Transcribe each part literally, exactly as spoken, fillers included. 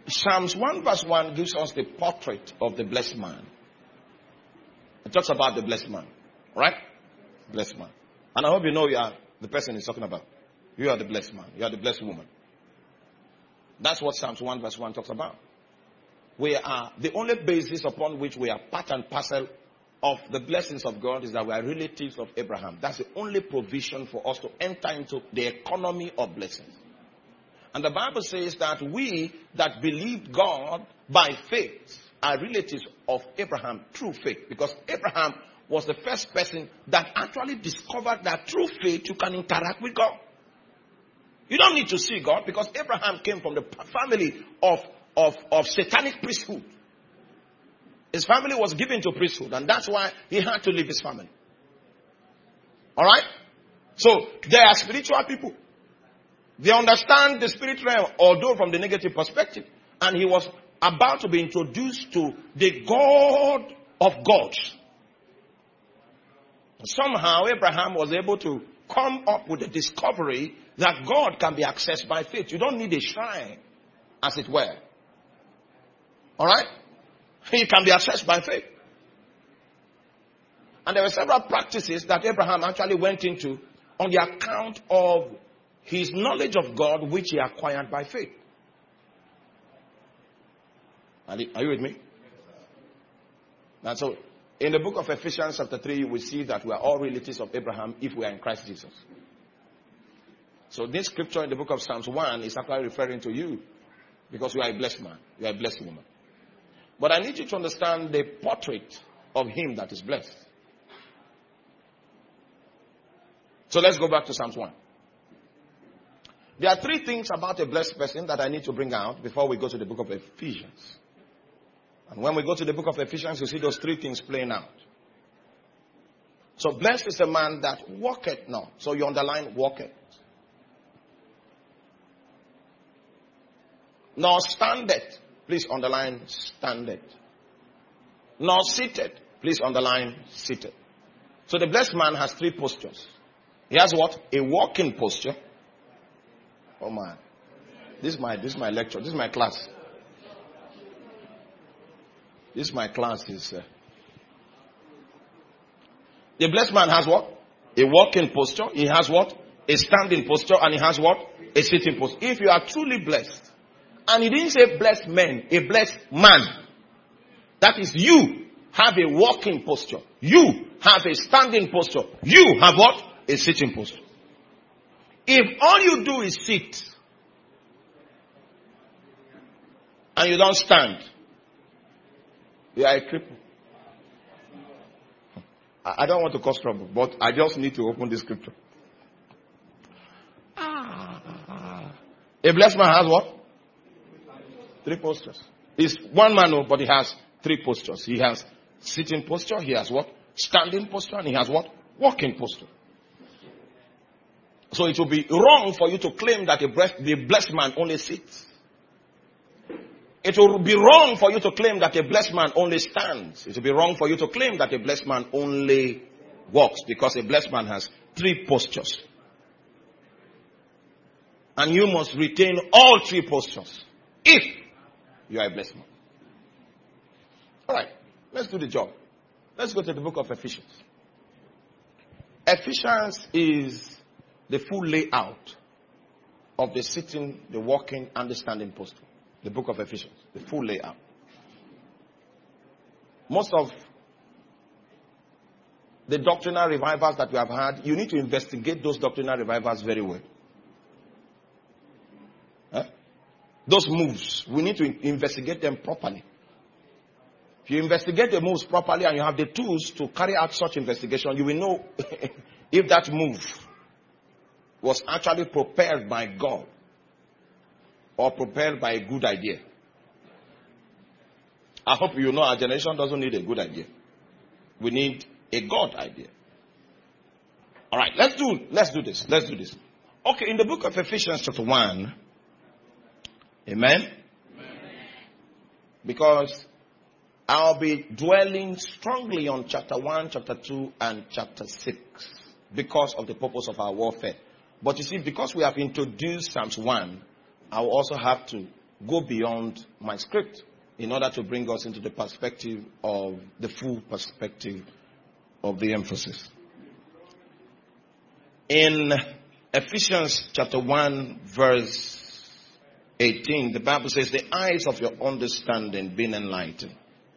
Psalms one verse one gives us the portrait of the blessed man. It talks about the blessed man. Right? Blessed man. And I hope you know you are the person he's talking about. You are the blessed man. You are the blessed woman. That's what Psalms one verse one talks about. We are, the only basis upon which we are part and parcel of the blessings of God is that we are relatives of Abraham. That's the only provision for us to enter into the economy of blessings. And the Bible says that we that believed God by faith are relatives of Abraham through faith. Because Abraham was the first person that actually discovered that through faith you can interact with God. You don't need to see God because Abraham came from the family of, of, of satanic priesthood. His family was given to priesthood, and that's why he had to leave his family. Alright? So, they are spiritual people. They understand the spirit realm, although from the negative perspective. And he was about to be introduced to the God of gods. Somehow, Abraham was able to come up with the discovery that God can be accessed by faith. You don't need a shrine, as it were. Alright? He can be accessed by faith. And there were several practices that Abraham actually went into on the account of his knowledge of God, which he acquired by faith. Are you with me? And so, in the book of Ephesians chapter three, we see that we are all relatives of Abraham if we are in Christ Jesus. So this scripture in the book of Psalms one is actually referring to you because you are a blessed man. You are a blessed woman. But I need you to understand the portrait of him that is blessed. So let's go back to Psalms one. There are three things about a blessed person that I need to bring out before we go to the book of Ephesians. And when we go to the book of Ephesians, you see those three things playing out. So blessed is a man that walketh not. So you underline walketh. Nor standeth. Please underline standeth. Nor seated. Please underline seated. So the blessed man has three postures. He has what? A walking posture. Oh my. This is my, this is my lecture. This is my class. This is my class. Is, uh, the blessed man has what? A walking posture. He has what? A standing posture. And he has what? A sitting posture. If you are truly blessed, and he didn't say blessed men, a blessed man. That is, you have a walking posture. You have a standing posture. You have what? A sitting posture. If all you do is sit, and you don't stand, you are a cripple. I don't want to cause trouble, but I just need to open this scripture. Ah. A blessed man has what? Three postures. He's one man, but he has three postures. He has sitting posture, he has what? Standing posture, and he has what? Walking posture. So it will be wrong for you to claim that the blessed man only sits. It will be wrong for you to claim that a blessed man only stands. It will be wrong for you to claim that a blessed man only walks, because a blessed man has three postures. And you must retain all three postures if you are a blessed man. Alright, let's do the job. Let's go to the book of Ephesians. Ephesians is the full layout of the sitting, the walking, and the standing posture. The book of Ephesians, the full layout. Most of the doctrinal revivals that we have had, you need to investigate those doctrinal revivals very well. Huh? Those moves, we need to investigate them properly. If you investigate the moves properly and you have the tools to carry out such investigation, you will know if that move was actually prepared by God or prepared by a good idea. I hope you know our generation doesn't need a good idea. We need a God idea. All right, let's do let's do this. Let's do this. Okay, in the book of Ephesians chapter one, amen? Amen. Because I'll be dwelling strongly on chapter one, chapter two, and chapter six because of the purpose of our warfare. But you see, because we have introduced Psalms one, I will also have to go beyond my script in order to bring us into the perspective of the full perspective of the emphasis. In Ephesians chapter one verse eighteen, the Bible says, the eyes of your understanding being enlightened,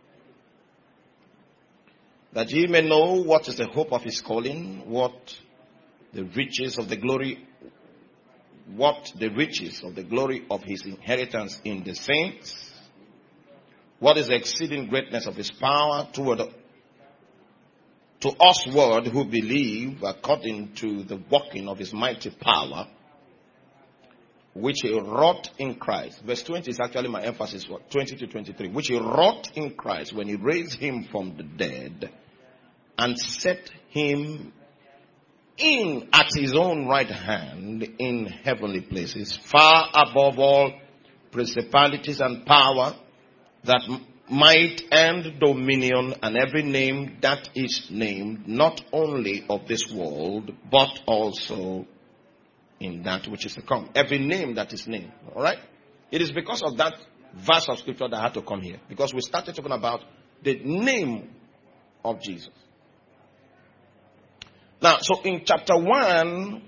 that ye may know what is the hope of his calling, what the riches of the glory, what the riches of the glory of his inheritance in the saints, what is the exceeding greatness of his power toward to us word who believe, according to the working of his mighty power, which he wrought in Christ. Verse twenty is actually my emphasis, what? twenty to twenty-three. Which he wrought in Christ when he raised him from the dead and set him in at his own right hand in heavenly places, far above all principalities and power, that might and dominion and every name that is named, not only of this world, but also in that which is to come. Every name that is named. All right? It is because of that verse of scripture that I had to come here. Because we started talking about the name of Jesus. Now, so in chapter one,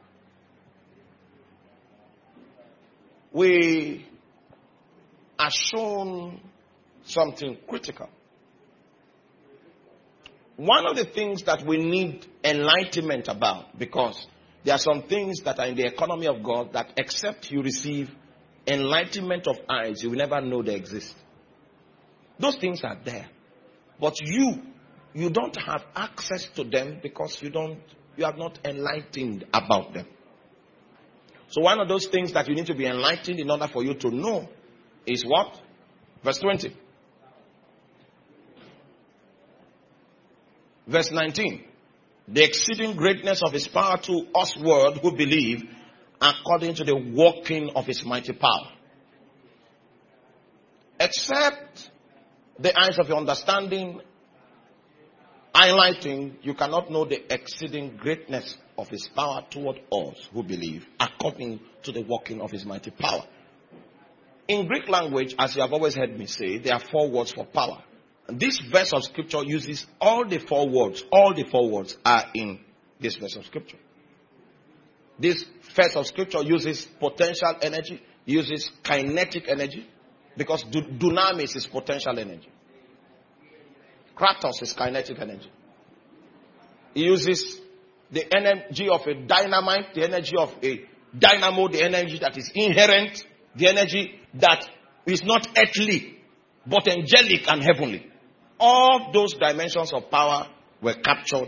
we are shown something critical. One of the things that we need enlightenment about, because there are some things that are in the economy of God that except you receive enlightenment of eyes, you will never know they exist. Those things are there. But you, you don't have access to them because you don't, you are not enlightened about them. So one of those things that you need to be enlightened in order for you to know is what? Verse twenty. Verse nineteen. The exceeding greatness of his power to us world who believe, according to the working of his mighty power. Except the eyes of your understanding highlighting, you cannot know the exceeding greatness of his power toward us who believe, according to the working of his mighty power. In Greek language, as you have always heard me say, there are four words for power. This verse of scripture uses all the four words. All the four words are in this verse of scripture. This verse of scripture uses potential energy, uses kinetic energy, because dunamis is potential energy. Kratos is kinetic energy. It uses the energy of a dynamite, the energy of a dynamo, the energy that is inherent, the energy that is not earthly, but angelic and heavenly. All those dimensions of power were captured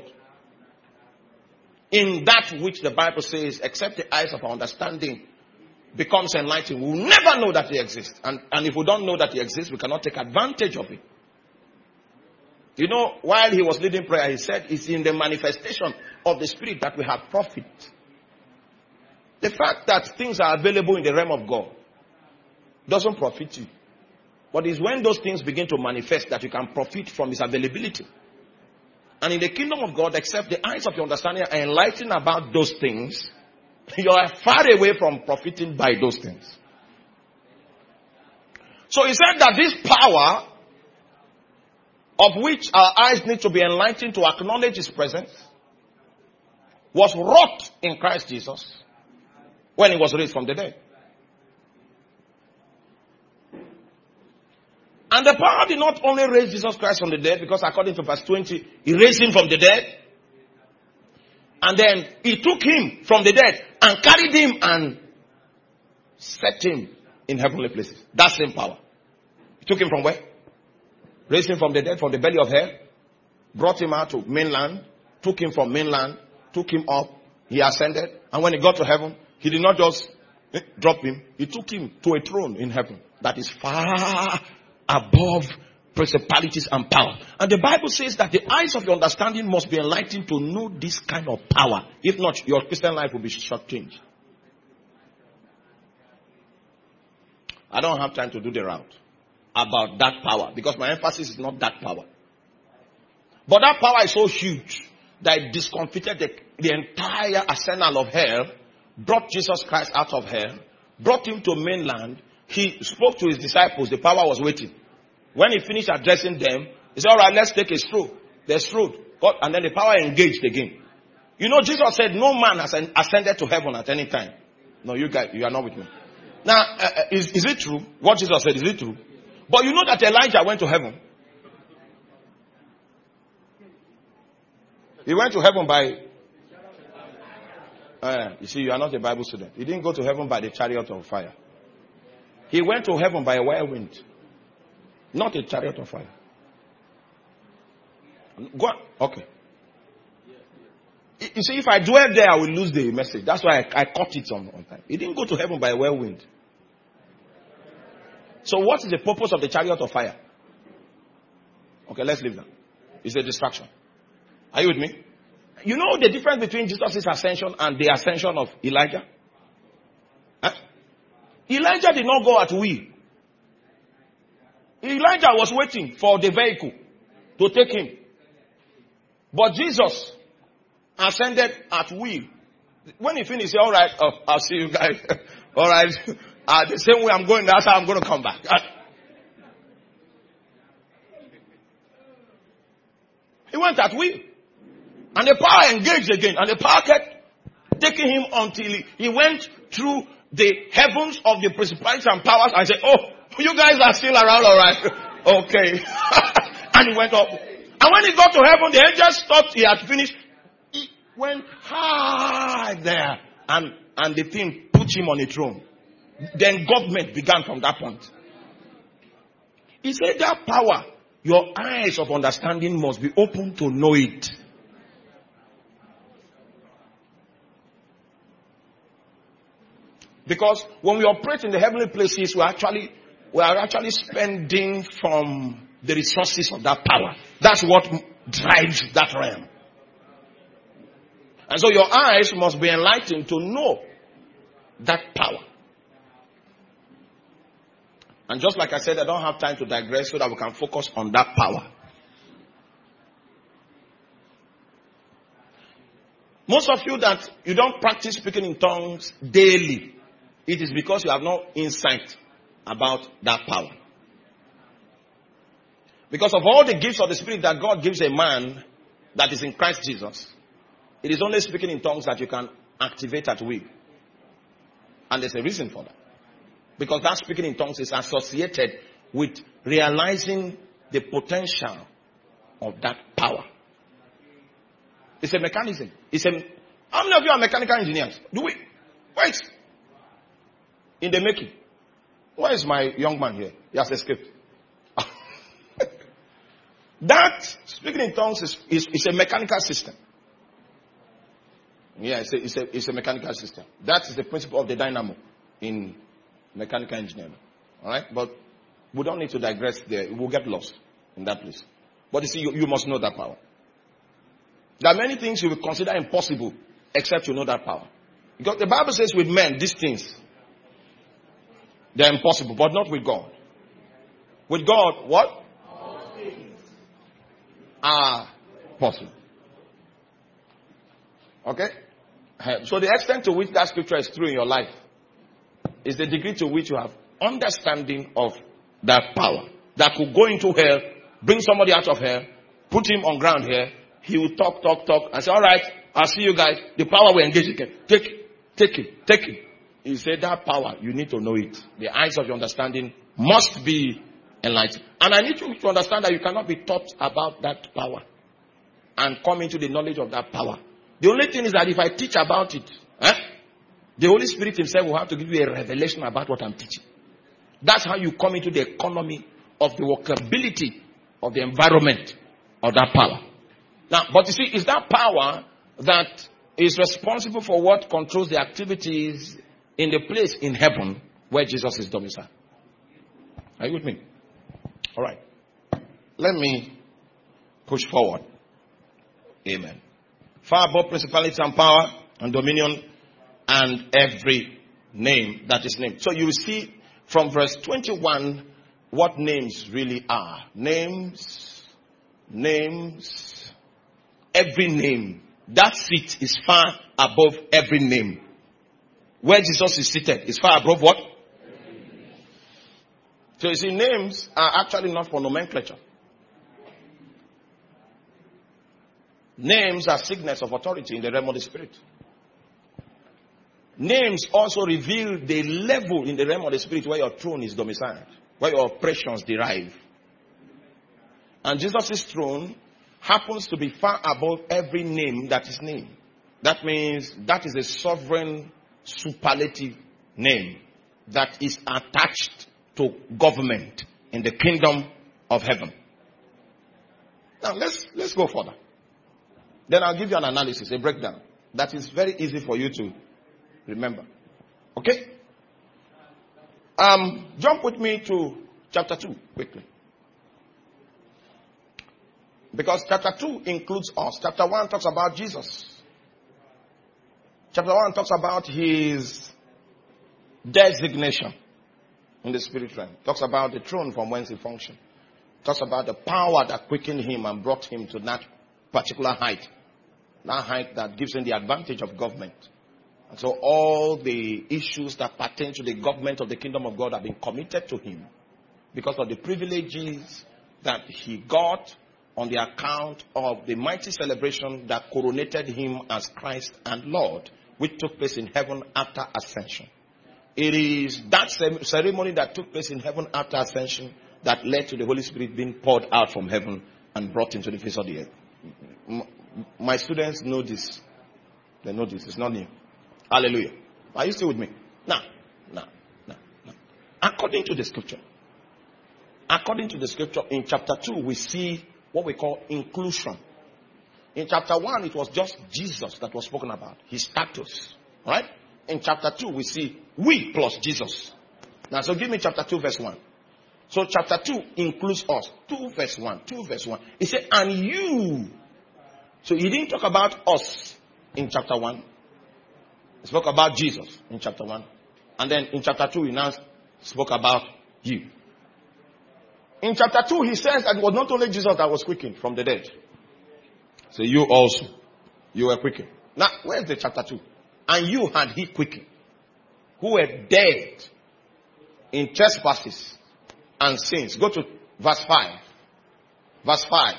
in that which the Bible says, except the eyes of our understanding becomes enlightened, we will never know that they exist. And, and if we don't know that they exist, we cannot take advantage of it. You know, while he was leading prayer, he said, it's in the manifestation of the Spirit that we have profit. The fact that things are available in the realm of God doesn't profit you. But it's when those things begin to manifest that you can profit from its availability. And in the kingdom of God, except the eyes of your understanding are enlightened about those things, you are far away from profiting by those things. So he said that this power, of which our eyes need to be enlightened to acknowledge his presence, was wrought in Christ Jesus when he was raised from the dead. And the power did not only raise Jesus Christ from the dead, because according to verse twenty, he raised him from the dead. And then he took him from the dead and carried him and set him in heavenly places. That same power. He took him from where? Raised him from the dead, from the belly of hell. Brought him out to mainland. Took him from mainland. Took him up. He ascended. And when he got to heaven, he did not just eh, drop him. He took him to a throne in heaven that is far above principalities and power. And the Bible says that the eyes of your understanding must be enlightened to know this kind of power. If not, your Christian life will be shortchanged. I don't have time to do the route about that power, because my emphasis is not that power. But that power is so huge that it discomfited the, the entire arsenal of hell, brought Jesus Christ out of hell, brought him to mainland, he spoke to his disciples, the power was waiting. When he finished addressing them, he said, all right, let's take a stroll. They strolled. God, and then the power engaged again. You know, Jesus said, no man has ascended to heaven at any time. No, you guys, you are not with me. Now, uh, is, is it true? What Jesus said, is it true? But you know that Elijah went to heaven. He went to heaven by... Uh, you see, you are not a Bible student. He didn't go to heaven by the chariot of fire. He went to heaven by a whirlwind. Not a chariot of fire. Go on. Okay. You see, if I dwell there, I will lose the message. That's why I, I caught it on, on time. He didn't go to heaven by a whirlwind. So what is the purpose of the chariot of fire? Okay, let's leave that. It's a distraction. Are you with me? You know the difference between Jesus' ascension and the ascension of Elijah? Huh? Elijah did not go at will. Elijah was waiting for the vehicle to take him. But Jesus ascended at will. When he finished, he said, all right, oh, I'll see you guys. All right. Uh, the same way I'm going, that's how I'm going to come back. Uh, he went at will. And the power engaged again. And the power kept taking him until he, he went through the heavens of the principalities and powers and said, oh, you guys are still around, all right. Okay. And he went up. And when he got to heaven, the angels thought he had finished. He went high there. And, and the thing put him on a throne. Then government began from that point. He said that power, your eyes of understanding must be open to know it. Because when we operate in the heavenly places, we actually we are actually spending from the resources of that power. That's what drives that realm. And so your eyes must be enlightened to know that power. And just like I said, I don't have time to digress so that we can focus on that power. Most of you that you don't practice speaking in tongues daily, it is because you have no insight about that power. Because of all the gifts of the Spirit that God gives a man that is in Christ Jesus, it is only speaking in tongues that you can activate at will. And there's a reason for that. Because that speaking in tongues is associated with realizing the potential of that power. It's a mechanism. It's a, how many of you are mechanical engineers? Do we? Wait. In the making. Where is my young man here? He has escaped. That speaking in tongues is, is, is a mechanical system. Yeah, it's a, it's, a, it's a mechanical system. That is the principle of the dynamo in mechanical engineering. Alright? But we don't need to digress there. We'll get lost in that place. But you see, you, you must know that power. There are many things you will consider impossible except you know that power. Because the Bible says with men, these things, they're impossible, but not with God. With God, what? All things are possible. Okay? So the extent to which that scripture is true in your life is the degree to which you have understanding of that power. That could go into hell, bring somebody out of hell, put him on ground here, he will talk, talk, talk, and say, all right, I'll see you guys. The power will engage again. Take it, take it, take it. He said that power, you need to know it. The eyes of your understanding must be enlightened. And I need you to understand that you cannot be taught about that power and come into the knowledge of that power. The only thing is that if I teach about it, eh, the Holy Spirit himself will have to give you a revelation about what I'm teaching. That's how you come into the economy of the workability of the environment of that power. Now, but you see, it's that power that is responsible for what controls the activities in the place in heaven where Jesus is domiciled. Are you with me? All right. Let me push forward. Amen. Far above principalities and power and dominion and every name that is named. So you will see from verse twenty-one what names really are. Names, names, every name. That seat is far above every name. Where Jesus is seated is far above what? So you see, names are actually not for nomenclature. Names are signals of authority in the realm of the spirit. Names also reveal the level in the realm of the spirit where your throne is domiciled, where your operations derive. And Jesus' throne happens to be far above every name that is named. That means that is a sovereign superlative name that is attached to government in the kingdom of heaven. Now let's let's go further. Then I'll give you an analysis, a breakdown that is very easy for you to remember. Okay? Um, jump with me to chapter two quickly. Because chapter two includes us. Chapter one talks about Jesus. Chapter one talks about his designation in the spirit realm. Talks about the throne from whence he functioned. Talks about the power that quickened him and brought him to that particular height. That height that gives him the advantage of government. And so all the issues that pertain to the government of the kingdom of God have been committed to him because of the privileges that he got on the account of the mighty celebration that coronated him as Christ and Lord, which took place in heaven after ascension. It is that ceremony that took place in heaven after ascension that led to the Holy Spirit being poured out from heaven and brought into the face of the earth. My students know this. They know this. It's not new. Hallelujah. Are you still with me? Now, now, now, now. According to the scripture, according to the scripture, in chapter two, we see what we call inclusion. In chapter one, it was just Jesus that was spoken about, his status. Right? In chapter two, we see we plus Jesus. Now, so give me chapter two, verse one. So chapter two includes us. two verse one. two verse one. He said, and you. So he didn't talk about us in chapter one. He spoke about Jesus in chapter one. And then in chapter two, he now spoke about you. In chapter two, he says that it was not only Jesus that was quickened from the dead. So you also, you were quickened. Now, where's the chapter two? And you had he quickened, who were dead in trespasses and sins. Go to verse five. Verse five.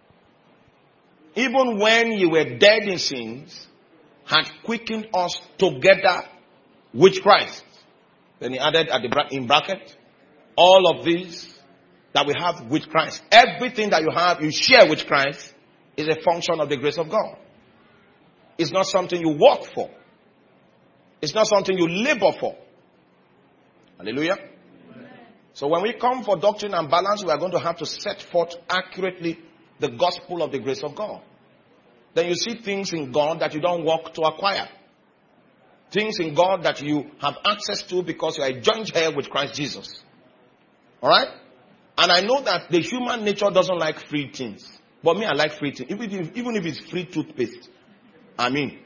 Even when you were dead in sins, had quickened us together with Christ. Then he added at the bra- in bracket, all of these that we have with Christ. Everything that you have, you share with Christ, is a function of the grace of God. It's not something you work for. It's not something you labor for. Hallelujah. Amen. So when we come for doctrine and balance, we are going to have to set forth accurately the gospel of the grace of God. Then you see things in God that you don't work to acquire. Things in God that you have access to because you are a joint heir with Christ Jesus. Alright? And I know that the human nature doesn't like free things. But me, I like free things. Even if, even if it's free toothpaste. I mean.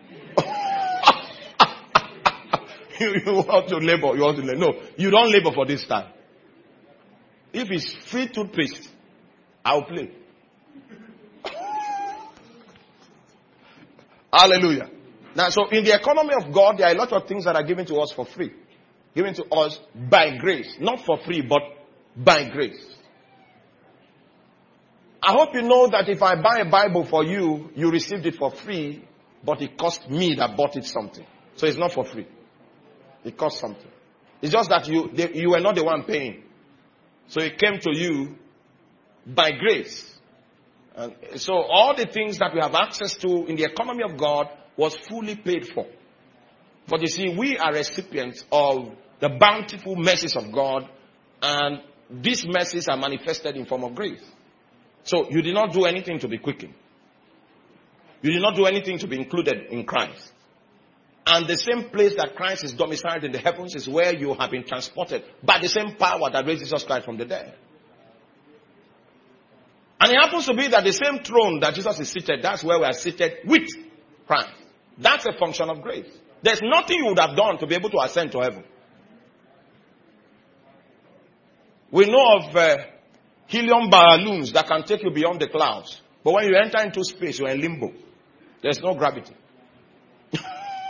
you, you want to labor. You want to labor. No, you don't labor for this time. If it's free toothpaste, I'll play. Hallelujah. Now, so in the economy of God, there are a lot of things that are given to us for free. Given to us by grace. Not for free, but by grace. I hope you know that if I buy a Bible for you, you received it for free, but it cost me that bought it something. So it's not for free. It cost something. It's just that you, they, you were not the one paying. So it came to you by grace. And so all the things that we have access to in the economy of God was fully paid for. But you see, we are recipients of the bountiful mercies of God, and these mercies are manifested in form of grace. So you did not do anything to be quickened. You did not do anything to be included in Christ. And the same place that Christ is domiciled in the heavens is where you have been transported by the same power that raised Jesus Christ from the dead. And it happens to be that the same throne that Jesus is seated, that's where we are seated with Christ. That's a function of grace. There's nothing you would have done to be able to ascend to heaven. We know of uh, helium balloons that can take you beyond the clouds. But when you enter into space, you're in limbo. There's no gravity.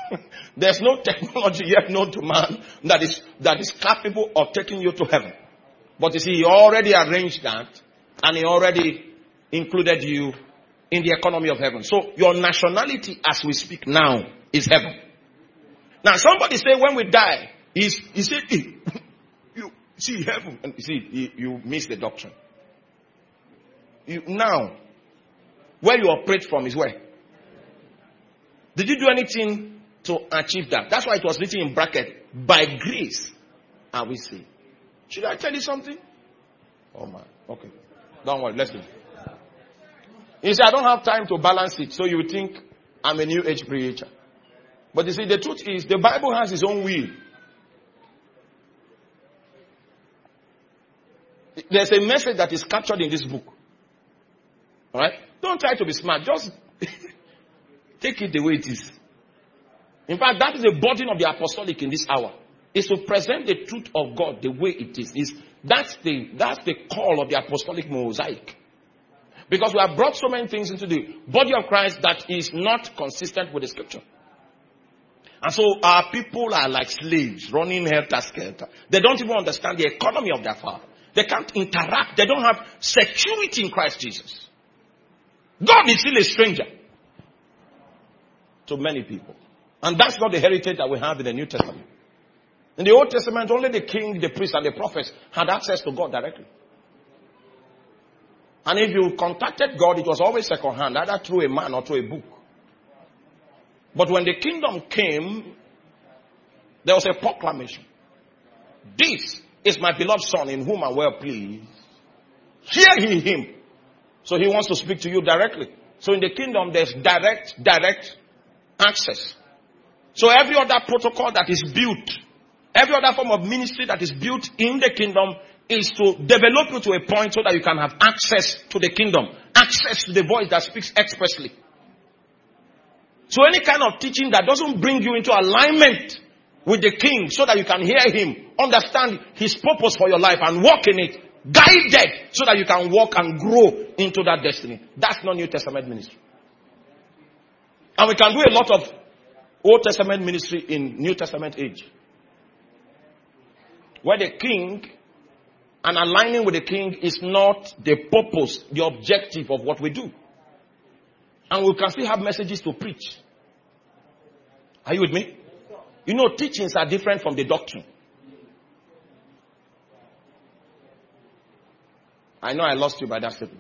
There's no technology yet known to man that is, that is capable of taking you to heaven. But you see, he already arranged that, and he already included you in the economy of heaven. So your nationality as we speak now is heaven. Now somebody say when we die, he's, he said, hey, you see heaven. And you see, you, you miss the doctrine. You, now, where you operate from is where? Did you do anything to achieve that? That's why it was written in bracket. By grace are we saved. Should I tell you something? Oh man. Okay. Don't worry. Let's do it. You see, I don't have time to balance it. So you think I'm a new age preacher. But you see, the truth is, the Bible has its own will. There's a message that is captured in this book. Alright? Don't try to be smart. Just take it the way it is. In fact, that is the burden of the apostolic in this hour. Is to present the truth of God the way it is. is that's the that's the call of the apostolic mosaic. Because we have brought so many things into the body of Christ that is not consistent with the scripture. And so our people are like slaves running helter-skelter. They don't even understand the economy of their father. They can't interact. They don't have security in Christ Jesus. God is still a stranger to many people. And that's not the heritage that we have in the New Testament. In the Old Testament, only the king, the priest, and the prophets had access to God directly. And if you contacted God, it was always second hand, either through a man or through a book. But when the kingdom came, there was a proclamation. This is my beloved son in whom I'm well pleased. Hear ye him. So he wants to speak to you directly. So in the kingdom, there's direct, direct access. So every other protocol that is built, every other form of ministry that is built in the kingdom is to develop you to a point so that you can have access to the kingdom. Access to the voice that speaks expressly. So any kind of teaching that doesn't bring you into alignment with the king so that you can hear him, understand his purpose for your life and walk in it, guided so that you can walk and grow into that destiny. That's not New Testament ministry. And we can do a lot of Old Testament ministry in New Testament age. Where the king and aligning with the king is not the purpose, the objective of what we do. And we can still have messages to preach. Are you with me? You know, teachings are different from the doctrine. I know I lost you by that statement.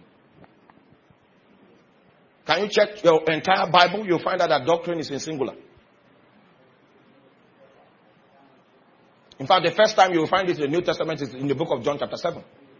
Can you check your entire Bible? You'll find out that doctrine is in singular. In fact, the first time you will find it in the New Testament is in the book of John chapter seven.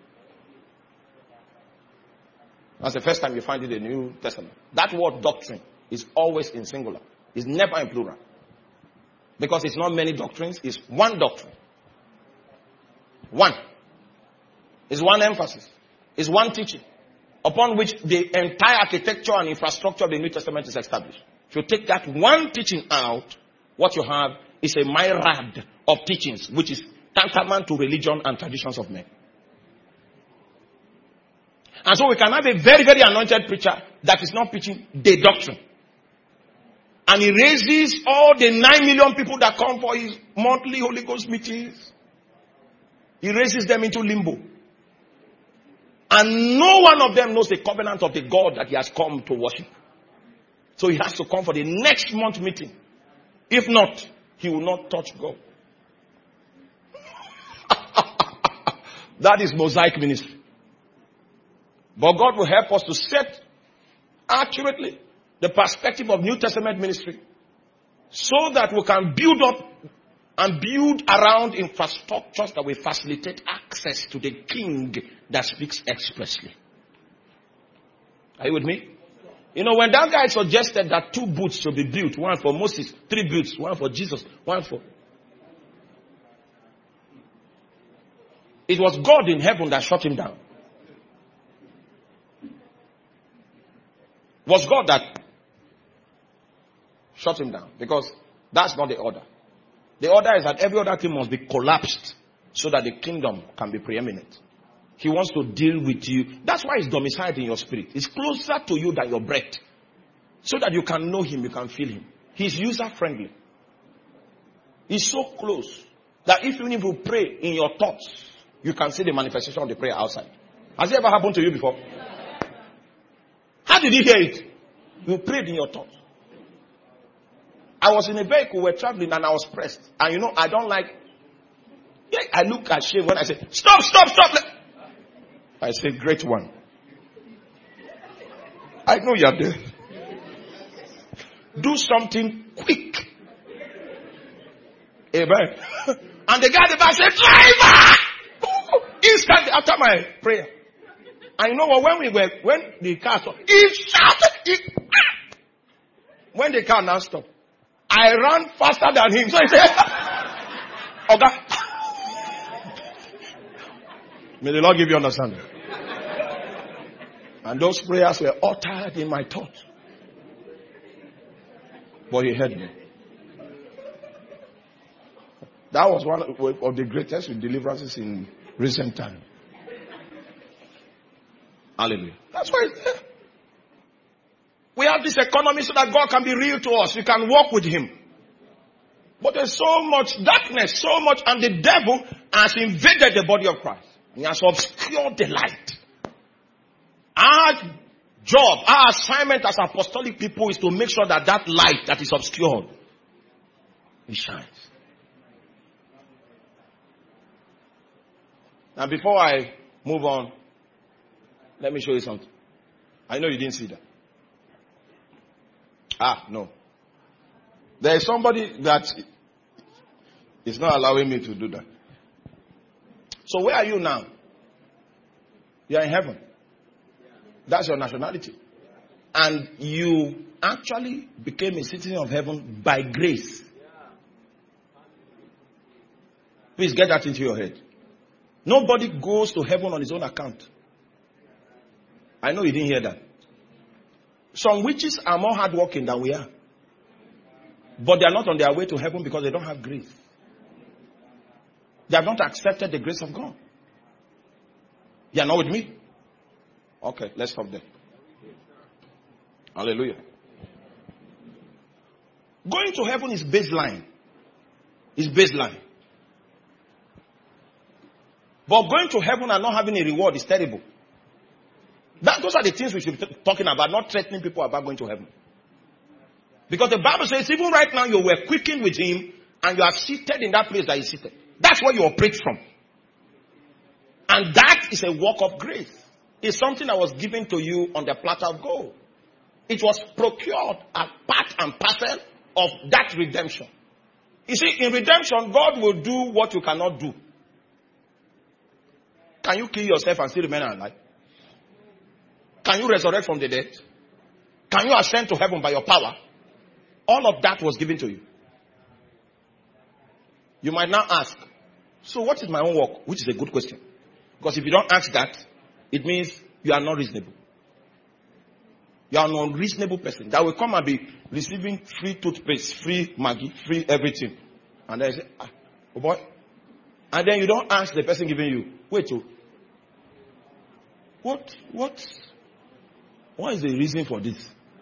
That's the first time you find it in the New Testament. That word doctrine is always in singular. It's never in plural. Because it's not many doctrines, it's one doctrine. One. It's one emphasis. It's one teaching. Upon which the entire architecture and infrastructure of the New Testament is established. If you take that one teaching out, what you have is a myriad of teachings, which is tantamount to religion and traditions of men. And so we can have a very, very anointed preacher that is not preaching the doctrine. And he raises all the nine million people that come for his monthly Holy Ghost meetings. He raises them into limbo. And no one of them knows the covenant of the God that he has come to worship. So he has to come for the next month meeting. If not, he will not touch God. That is mosaic ministry. But God will help us to set accurately the perspective of New Testament ministry so that we can build up and build around infrastructures that will facilitate access to the king that speaks expressly. Are you with me? You know, when that guy suggested that two booths should be built, one for Moses, three booths, one for Jesus, one for... It was God in heaven that shut him down. It was God that shut him down. Because that's not the order. The order is that every other thing must be collapsed so that the kingdom can be preeminent. He wants to deal with you. That's why he's domiciled in your spirit. He's closer to you than your breath. So that you can know him, you can feel him. He's user friendly. He's so close that if even if you pray in your thoughts, you can see the manifestation of the prayer outside. Has it ever happened to you before? How did you hear it? You prayed in your thoughts. I was in a vehicle, we were traveling, and I was pressed. And you know, I don't like, yeah, I look ashamed when I say, stop, stop, stop. I say, great one. I know you're there. Do something quick. Amen. And the guy at the back said, driver! Instantly after my prayer. And you know what? When we were, when the car stopped, he shouted. He, when the car now stopped, I ran faster than him. So he said, okay. May the Lord give you understanding. And those prayers were uttered in my thoughts. But he heard me. That was one of the greatest deliverances in recent time. Hallelujah. That's why it's there. We have this economy so that God can be real to us. We can walk with Him. But there's so much darkness, so much, and the devil has invaded the body of Christ. He has obscured the light. Our job, our assignment as apostolic people is to make sure that that light that is obscured, it shines. Now before I move on, let me show you something. I know you didn't see that. Ah, no. There is somebody that is not allowing me to do that. So where are you now? You are in heaven. That's your nationality. And you actually became a citizen of heaven by grace. Please get that into your head. Nobody goes to heaven on his own account. I know you didn't hear that. Some witches are more hardworking than we are. But they are not on their way to heaven because they don't have grace. They have not accepted the grace of God. You are not with me? Okay, let's stop there. Hallelujah. Going to heaven is baseline. Is baseline. But going to heaven and not having a reward is terrible. That, those are the things we should be t- talking about, not threatening people about going to heaven. Because the Bible says, even right now you were quickened with Him and you are seated in that place that He's seated. That's where you operate from. And that is a work of grace. It's something that was given to you on the platter of gold. It was procured as part and parcel of that redemption. You see, in redemption, God will do what you cannot do. Can you kill yourself and still remain alive? Can you resurrect from the dead? Can you ascend to heaven by your power? All of that was given to you. You might now ask, so what is my own work? Which is a good question. Because if you don't ask that, it means you are not reasonable. You are an unreasonable person that will come and be receiving free toothpaste, free Maggi, free everything. And then you say, ah, oh boy. And then you don't ask the person giving you, wait, oh, what, what, what is the reason for this?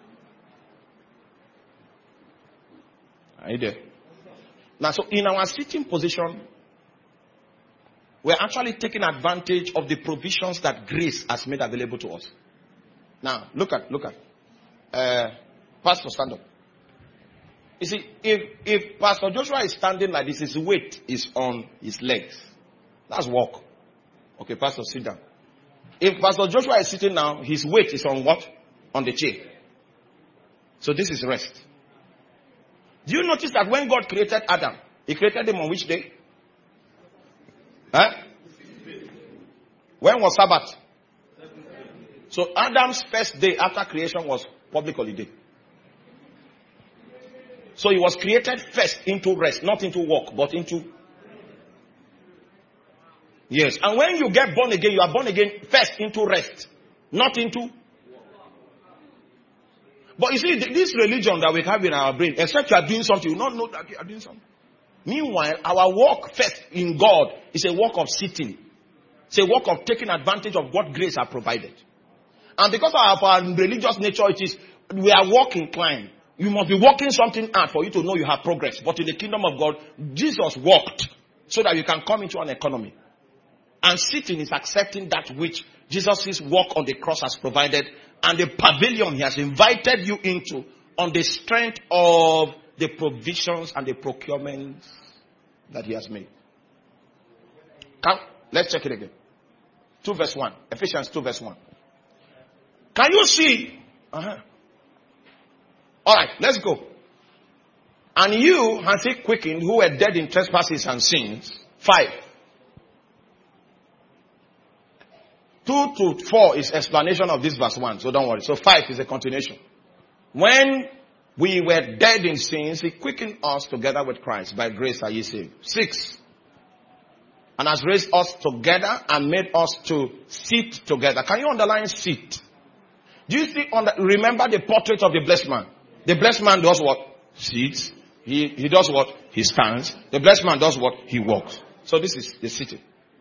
Are you there? Now, so in our sitting position, we're actually taking advantage of the provisions that grace has made available to us. Now, look at, look at. Uh, Pastor, stand up. You see, if, if Pastor Joshua is standing like this, his weight is on his legs. That's walk. Okay, Pastor, sit down. If Pastor Joshua is sitting now, his weight is on what? On the chair. So this is rest. Do you notice that when God created Adam, He created him on which day? Huh? When was Sabbath? So Adam's first day after creation was public holiday. So he was created first into rest, not into work, but into... Yes. And when you get born again, you are born again first into rest, not into... But you see, this religion that we have in our brain, except you are doing something, you don't know that you are doing something. Meanwhile, our walk first in God is a walk of sitting. It's a walk of taking advantage of what grace has provided. And because of our religious nature, it is, we are walk inclined. You must be working something out for you to know you have progress. But in the kingdom of God, Jesus walked so that you can come into an economy. And sitting is accepting that which Jesus' work on the cross has provided, and the pavilion he has invited you into on the strength of the provisions and the procurements that he has made. Come, let's check it again. two verse one. Ephesians two verse one. Can you see? Uh-huh. All right, let's go. And you has he quickened who were dead in trespasses and sins. Five. Two to four is explanation of this verse one, so don't worry. So five is a continuation. When we were dead in sins, he quickened us together with Christ. By grace are ye saved. Six. And has raised us together and made us to sit together. Can you underline sit? Do you see, on the, remember the portrait of the blessed man? The blessed man does what? Sits. He, he does what? He stands. The blessed man does what? He walks. So this is the sitting.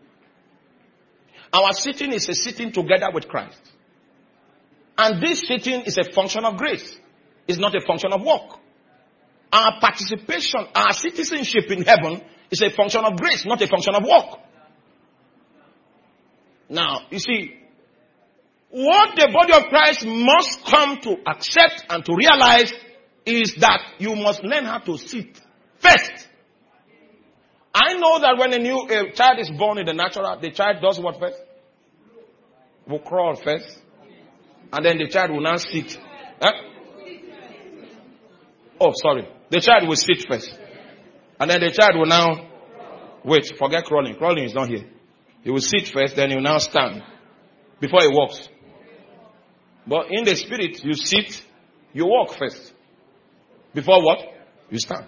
Our sitting is a sitting together with Christ. And this sitting is a function of grace. It's not a function of work. Our participation, our citizenship in heaven is a function of grace, not a function of work. Now, you see, what the body of Christ must come to accept and to realize is that you must learn how to sit first. I know that when a new a child is born in the natural, the child does what first? Will crawl first. And then the child will now sit. Huh? Oh, sorry. The child will sit first. And then the child will now, wait, forget crawling. Crawling is not here. He will sit first, then he will now stand before he walks. But in the spirit, you sit, you walk first. Before what? You stand.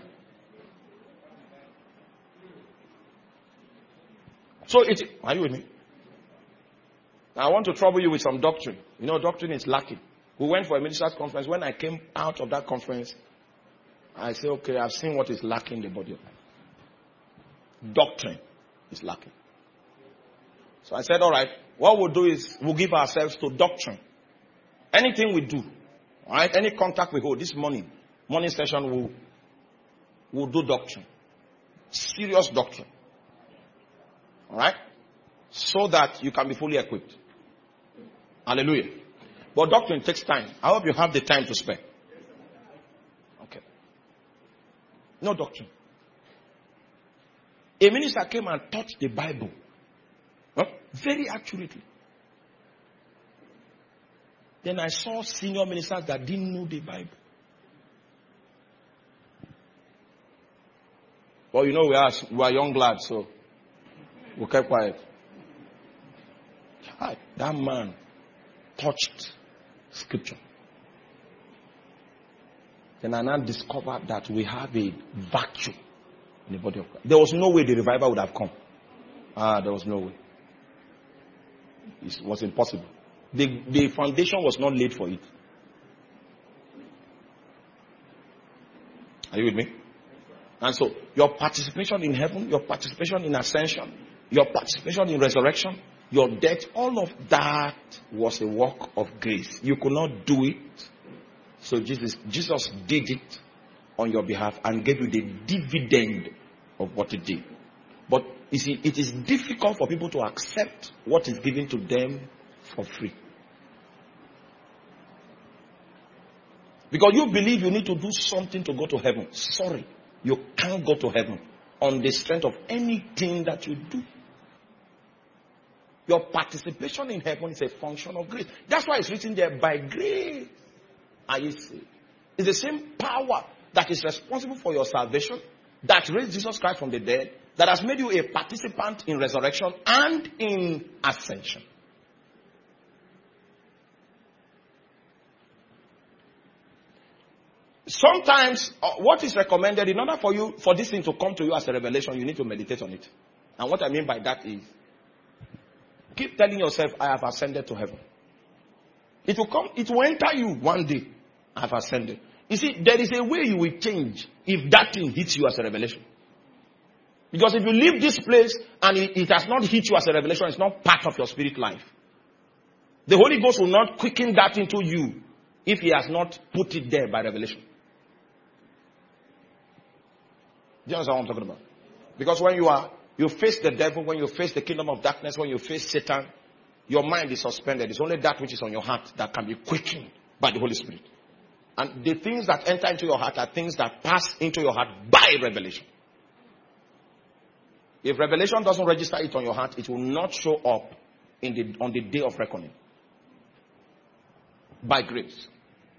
So it, are you with me? Now I want to trouble you with some doctrine. You know, doctrine is lacking. We went for a minister's conference. When I came out of that conference, I said, okay, I've seen what is lacking in the body of life. Doctrine is lacking. So I said, all right, what we'll do is we'll give ourselves to doctrine. Anything we do, all right, any contact we hold, this morning, morning session, we'll, we'll do doctrine. Serious doctrine. All right? So that you can be fully equipped. Hallelujah. But doctrine takes time. I hope you have the time to spare. Okay. No doctrine. A minister came and taught the Bible. Huh? Very accurately. Then I saw senior ministers that didn't know the Bible. Well, you know, we are, we are young lads, so we kept quiet. That man touched scripture. Then I now discovered that we have a vacuum in the body of Christ. There was no way the revival would have come. Ah, there was no way. It was impossible. The, the foundation was not laid for it. Are you with me? And so, your participation in heaven, your participation in ascension, your participation in resurrection, your death, all of that was a work of grace. You could not do it. So Jesus, Jesus did it on your behalf and gave you the dividend of what he did. But you see, it is difficult for people to accept what is given to them for free. Because you believe you need to do something to go to heaven. Sorry, you can't go to heaven on the strength of anything that you do. Your participation in heaven is a function of grace. That's why it's written there, by grace are you saved. It's the same power that is responsible for your salvation, that raised Jesus Christ from the dead, that has made you a participant in resurrection and in ascension. Sometimes, uh, what is recommended, in order for you, for this thing to come to you as a revelation, you need to meditate on it. And what I mean by that is, keep telling yourself, I have ascended to heaven. It will come, it will enter you one day. I have ascended. You see, there is a way you will change if that thing hits you as a revelation. Because if you leave this place and it, it has not hit you as a revelation, it's not part of your spirit life. The Holy Ghost will not quicken that into you if he has not put it there by revelation. Do you understand what I'm talking about? Because when you are You face the devil, when you face the kingdom of darkness, when you face Satan, your mind is suspended. It's only that which is on your heart that can be quickened by the Holy Spirit. And the things that enter into your heart are things that pass into your heart by revelation. If revelation doesn't register it on your heart, it will not show up in the, on the day of reckoning. By grace.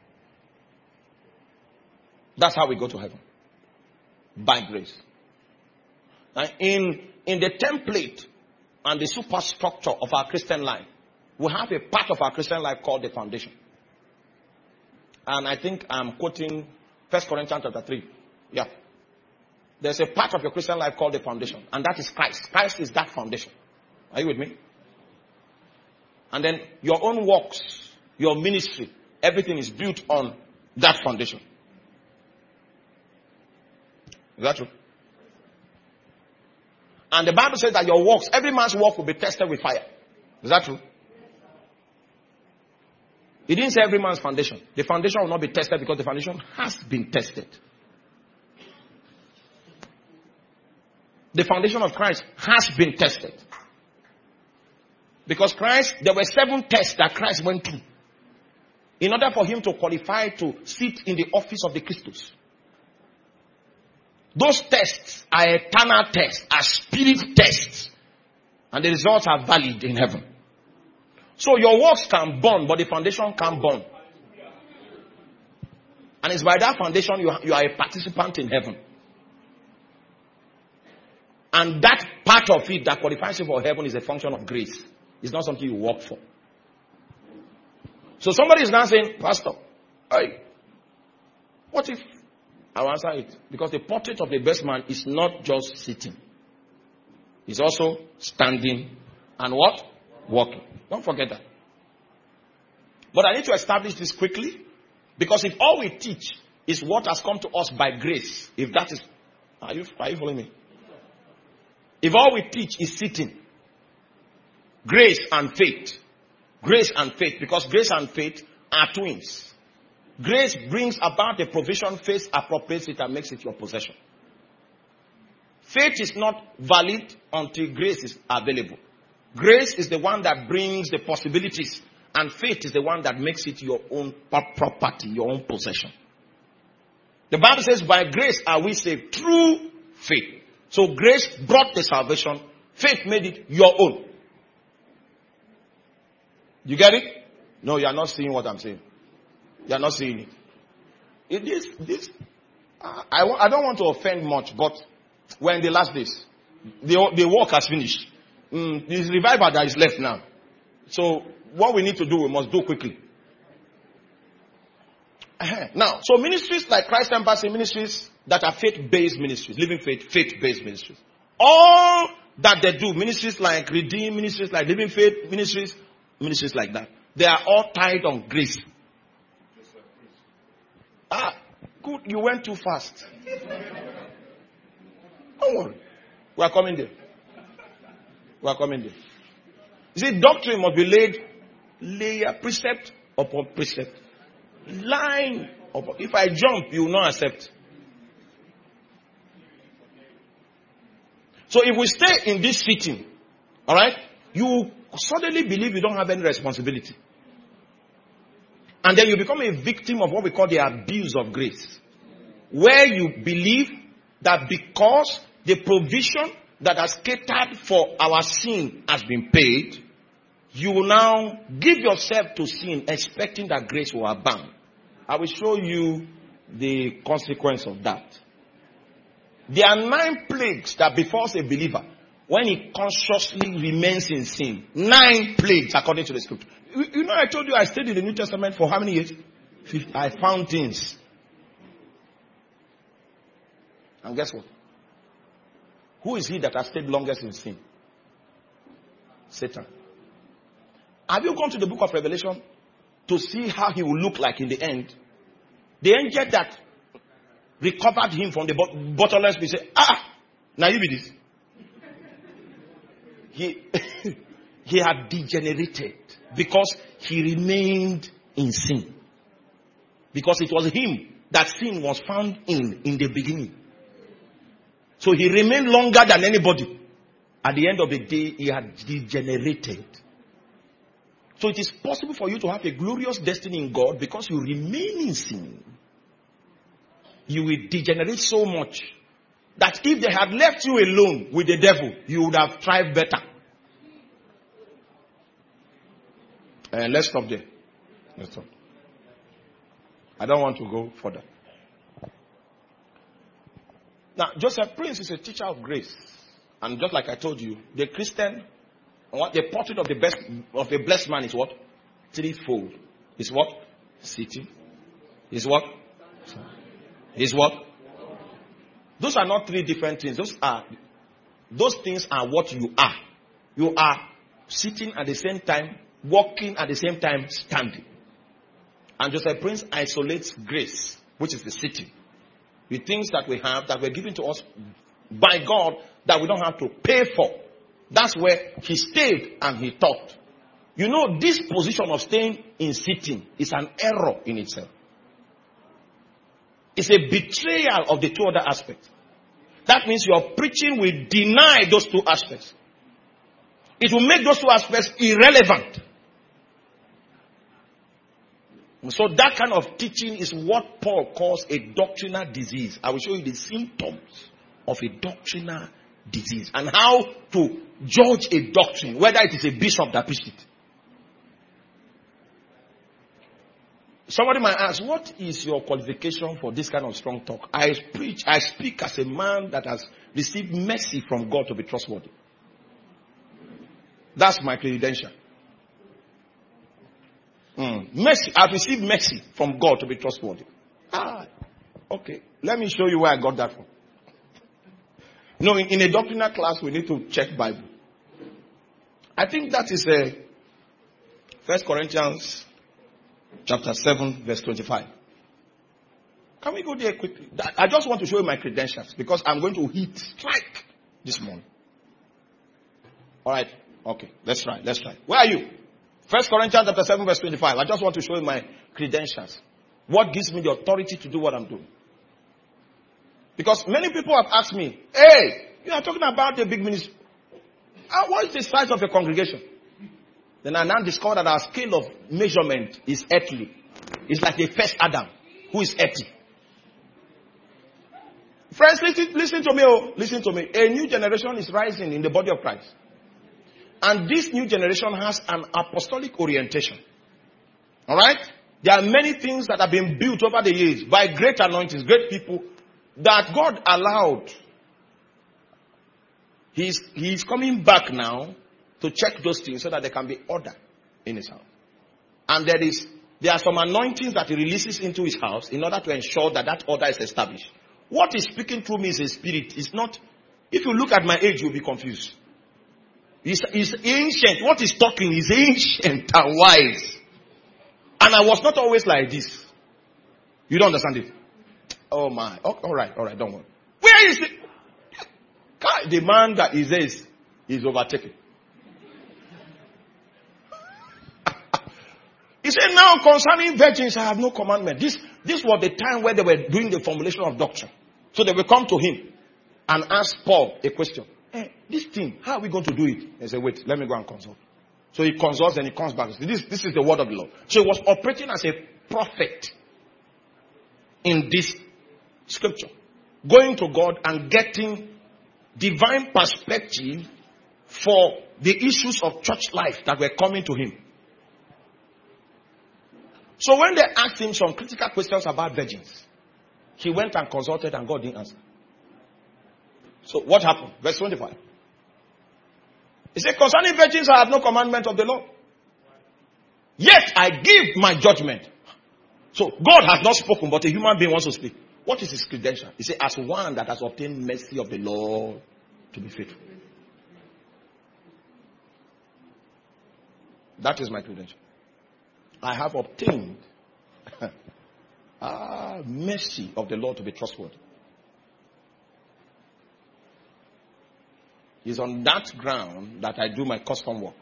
That's how we go to heaven. By grace. And in, in the template and the superstructure of our Christian life, we have a part of our Christian life called the foundation. And I think I'm quoting First Corinthians chapter three. Yeah. There's a part of your Christian life called the foundation. And that is Christ. Christ is that foundation. Are you with me? And then your own works, your ministry, everything is built on that foundation. Is that true? And the Bible says that your works, every man's work will be tested with fire. Is that true? It didn't say every man's foundation. The foundation will not be tested because the foundation has been tested. The foundation of Christ has been tested. Because Christ, there were seven tests that Christ went through in order for him to qualify to sit in the office of the Christus. Those tests are eternal tests, are spirit tests. And the results are valid in heaven. So your works can burn, but the foundation can't burn. And it's by that foundation you are, you are a participant in heaven. And that part of it that qualifies you for heaven is a function of grace. It's not something you work for. So somebody is now saying, Pastor, hey, what if? I'll answer it. Because the portrait of the best man is not just sitting. It's also standing and what? Walking. Don't forget that. But I need to establish this quickly. Because if all we teach is what has come to us by grace, if that is, are you, are you following me? If all we teach is sitting, grace and faith, grace and faith, because grace and faith are twins. Grace brings about the provision, faith appropriates it and makes it your possession. Faith is not valid until grace is available. Grace is the one that brings the possibilities, and faith is the one that makes it your own property, your own possession. The Bible says, by grace are we saved through faith. So grace brought the salvation, faith made it your own. You get it? No, you are not seeing what I'm saying. You are not seeing it. It is this. I, I, I don't want to offend much, but we're in the last days. The, the work has finished. Mm, there's revival that is left now. So what we need to do, we must do quickly. Uh-huh. Now, so ministries like Christ Embassy, ministries that are faith-based ministries, living faith, faith-based ministries. All that they do, ministries like Redeem, ministries like Living Faith, ministries, ministries like that, they are all tied on grace. Ah, good, you went too fast. Don't worry. We are coming there. We are coming there. You see, doctrine must be laid layer, precept upon precept. Line upon. If I jump, you will not accept. So if we stay in this sitting, alright, you suddenly believe you don't have any responsibility. And then you become a victim of what we call the abuse of grace. Where you believe that because the provision that has catered for our sin has been paid, you will now give yourself to sin expecting that grace will abound. I will show you the consequence of that. There are nine plagues that befalls a believer when he consciously remains in sin. Nine plagues according to the scripture. You, you know, I told you I stayed in the New Testament for how many years? fifty. I found things. And guess what? Who is he that has stayed longest in sin? Satan. Have you gone to the book of Revelation to see how he will look like in the end? The angel that recovered him from the bottomless pit said, ah, now you be this. He, he had degenerated because he remained in sin. Because it was him that sin was found in, in the beginning. So he remained longer than anybody. At the end of the day, he had degenerated. So it is possible for you to have a glorious destiny in God because you remain in sin. You will degenerate so much that if they had left you alone with the devil, you would have thrived better. And let's stop there. Let's stop. I don't want to go further. Now, Joseph Prince is a teacher of grace. And just like I told you, the Christian, what the portrait of the best of a blessed man is what? Threefold. Is what? City. Is what? Is what? Those are not three different things. Those are those things are what you are. You are sitting at the same time, walking at the same time, standing. And Joseph Prince isolates grace, which is the city. The things that we have that were given to us by God that we don't have to pay for. That's where he stayed and he taught. You know, this position of staying in sitting is an error in itself. It's a betrayal of the two other aspects. That means your preaching will deny those two aspects. It will make those two aspects irrelevant. So that kind of teaching is what Paul calls a doctrinal disease. I will show you the symptoms of a doctrinal disease and how to judge a doctrine, whether it is a bishop that preached it. Somebody might ask, what is your qualification for this kind of strong talk? I preach, I speak as a man that has received mercy from God to be trustworthy. That's my credential. Mm. Mercy. I've received mercy from God to be trustworthy. Ah, okay. Let me show you where I got that from. You know, in, in a doctrinal class, we need to check Bible. I think that is a First Corinthians chapter seven, verse twenty-five. Can we go there quickly? That, I just want to show you my credentials because I'm going to hit strike this morning. All right. Okay. Let's try. Let's try. Where are you? First Corinthians chapter seven, verse twenty-five. I just want to show you my credentials. What gives me the authority to do what I'm doing? Because many people have asked me, hey, you are talking about the big ministry. Uh, what is the size of a congregation? Then I now discover that our scale of measurement is earthly. It's like the first Adam, who is earthly. Friends, listen, listen to me. Oh, listen to me. A new generation is rising in the body of Christ. And this new generation has an apostolic orientation. Alright? There are many things that have been built over the years by great anointings, great people, that God allowed. He's, he's coming back now to check those things so that there can be order in his house. And there is, there are some anointings that he releases into his house in order to ensure that that order is established. What is speaking through me is a spirit. It's not, if you look at my age, you'll be confused. He's, he's ancient. What he's talking is ancient and wise. And I was not always like this. You don't understand it? Oh my. Oh, all right, all right, don't worry. Where is it? The man that is this is overtaken. He said, now concerning virgins, I have no commandment. This, this was the time where they were doing the formulation of doctrine. So they will come to him and ask Paul a question. Hey, this thing, how are we going to do it? He said, wait, let me go and consult. So he consults and he comes back. This, this is the word of the Lord. So he was operating as a prophet in this scripture. Going to God and getting divine perspective for the issues of church life that were coming to him. So when they asked him some critical questions about virgins, he went and consulted and God didn't answer. So what happened? Verse twenty-five. He said, concerning virgins, I have no commandment of the law. Yet I give my judgment. So God has not spoken, but a human being wants to speak. What is his credential? He said, as one that has obtained mercy of the Lord to be faithful. That is my credential. I have obtained ah, mercy of the Lord to be trustworthy. It's on that ground that I do my custom work.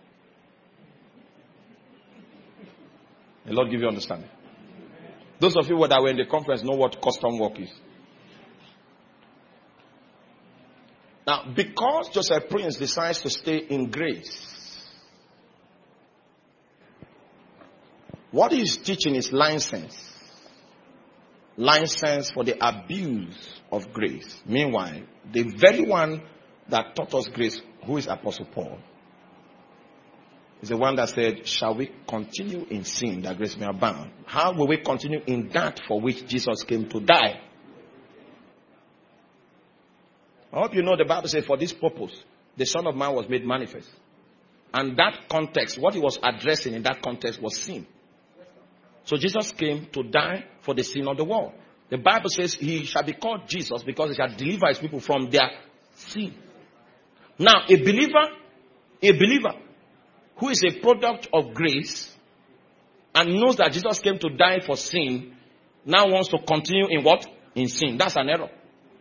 The Lord give you understanding. Those of you that were in the conference know what custom work is. Now, because Joseph Prince decides to stay in grace, what he's teaching is license. License for the abuse of grace. Meanwhile, the very one that taught us grace, who is Apostle Paul, is the one that said, shall we continue in sin that grace may abound? How will we continue in that for which Jesus came to die? I hope you know the Bible says, for this purpose, the Son of Man was made manifest. And that context, what he was addressing in that context was sin. So Jesus came to die for the sin of the world. The Bible says he shall be called Jesus because he shall deliver his people from their sin. Now, a believer, a believer who is a product of grace and knows that Jesus came to die for sin, now wants to continue in what? In sin. That's an error.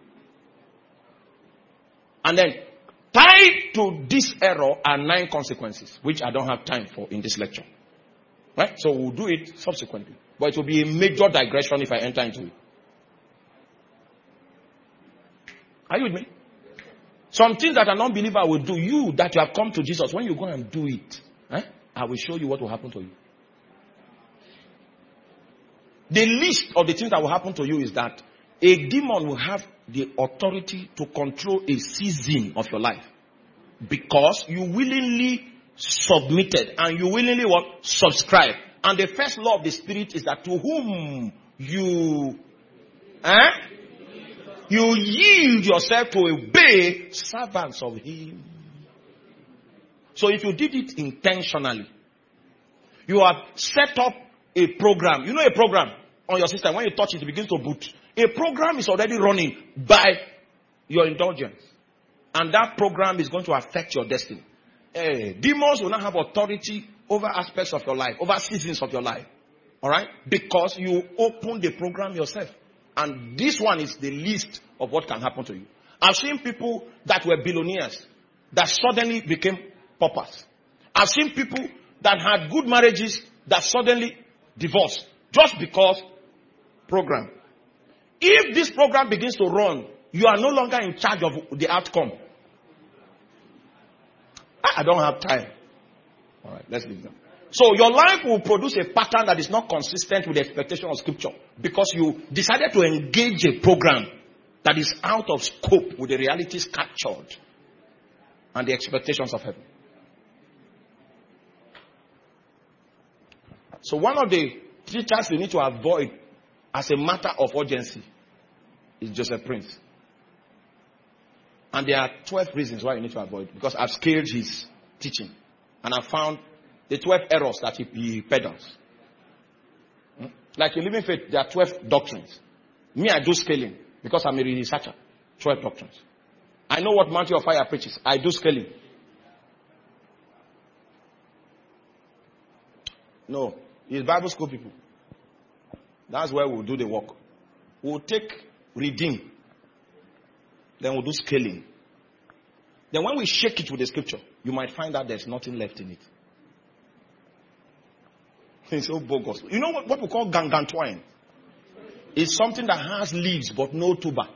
And then, tied to this error are nine consequences, which I don't have time for in this lecture. Right? So we'll do it subsequently. But it will be a major digression if I enter into it. Are you with me? Some things that an unbeliever will do, you that you have come to Jesus, when you go and do it, eh, I will show you what will happen to you. The least of the things that will happen to you is that a demon will have the authority to control a season of your life. Because you willingly submitted and you willingly what? Subscribe. And the first law of the Spirit is that to whom you eh, you yield yourself to obey, servants of him. So if you did it intentionally, you have set up a program. You know a program on your system, when you touch it, it begins to boot. A program is already running by your indulgence. And that program is going to affect your destiny. Uh, demons will not have authority over aspects of your life, over seasons of your life. Alright? Because you open the program yourself. And this one is the least of what can happen to you. I've seen people that were billionaires that suddenly became paupers. I've seen people that had good marriages that suddenly divorced. Just because program. If this program begins to run, you are no longer in charge of the outcome. I don't have time. All right, let's leave them. So your life will produce a pattern that is not consistent with the expectation of Scripture because you decided to engage a program that is out of scope with the realities captured and the expectations of heaven. So one of the teachers you need to avoid as a matter of urgency is Joseph Prince. And there are twelve reasons why you need to avoid. Because I've scaled his teaching. And I've found the twelve errors that he, he peddles. Hmm? Like in Living Faith, there are twelve doctrines. Me, I do scaling. Because I'm a researcher. twelve doctrines. I know what Mountain of Fire preaches. I do scaling. No. It's Bible school people. That's where we'll do the work. We'll take redeem. Then we'll do scaling. Then when we shake it with the Scripture, you might find out there's nothing left in it. It's so bogus. You know what, what we call gangantoine? It's something that has leaves but no tuber.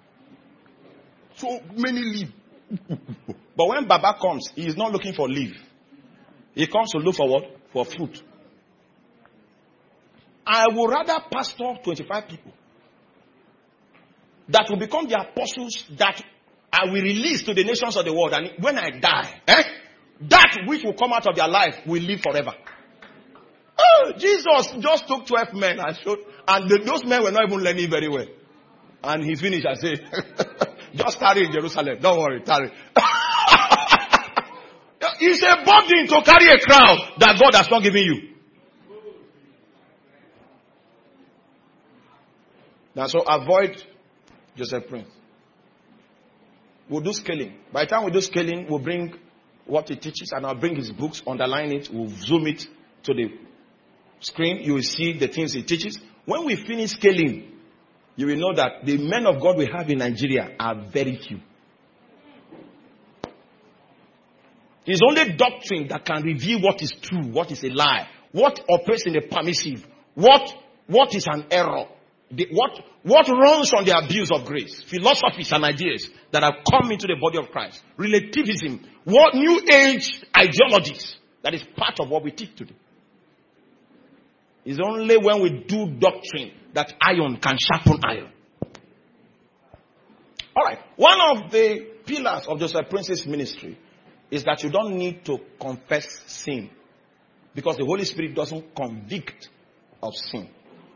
So many leaves. But when Baba comes, he is not looking for leaf. He comes to look for what? For fruit. I would rather pastor twenty-five people that will become the apostles that I will release to the nations of the world. And when I die, eh, that which will come out of their life will live forever. Oh, Jesus just took twelve men and showed, and the, those men were not even learning very well. And he finished and said, just tarry in Jerusalem. Don't worry, tarry. It's a burden to carry a crown that God has not given you. Now, so avoid Joseph Prince. We'll do scaling. By the time we do scaling, we'll bring what he teaches and I'll bring his books, underline it, we'll zoom it to the screen. You will see the things he teaches. When we finish scaling, you will know that the men of God we have in Nigeria are very few. It's only doctrine that can reveal what is true, what is a lie, what operates in the permissive, what, what is an error. The, what, what runs on the abuse of grace? Philosophies and ideas that have come into the body of Christ. Relativism. What new age ideologies that is part of what we teach today. It's only when we do doctrine that iron can sharpen iron. Alright. One of the pillars of Joseph Prince's ministry is that you don't need to confess sin. Because the Holy Spirit doesn't convict of sin.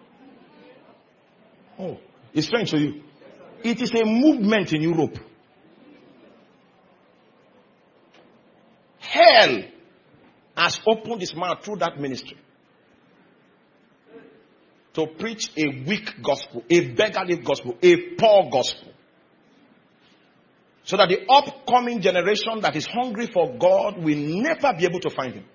Oh, it's strange to you. It is a movement in Europe. Hell has opened its mouth through that ministry to preach a weak gospel, a beggarly gospel, a poor gospel. So that the upcoming generation that is hungry for God will never be able to find him.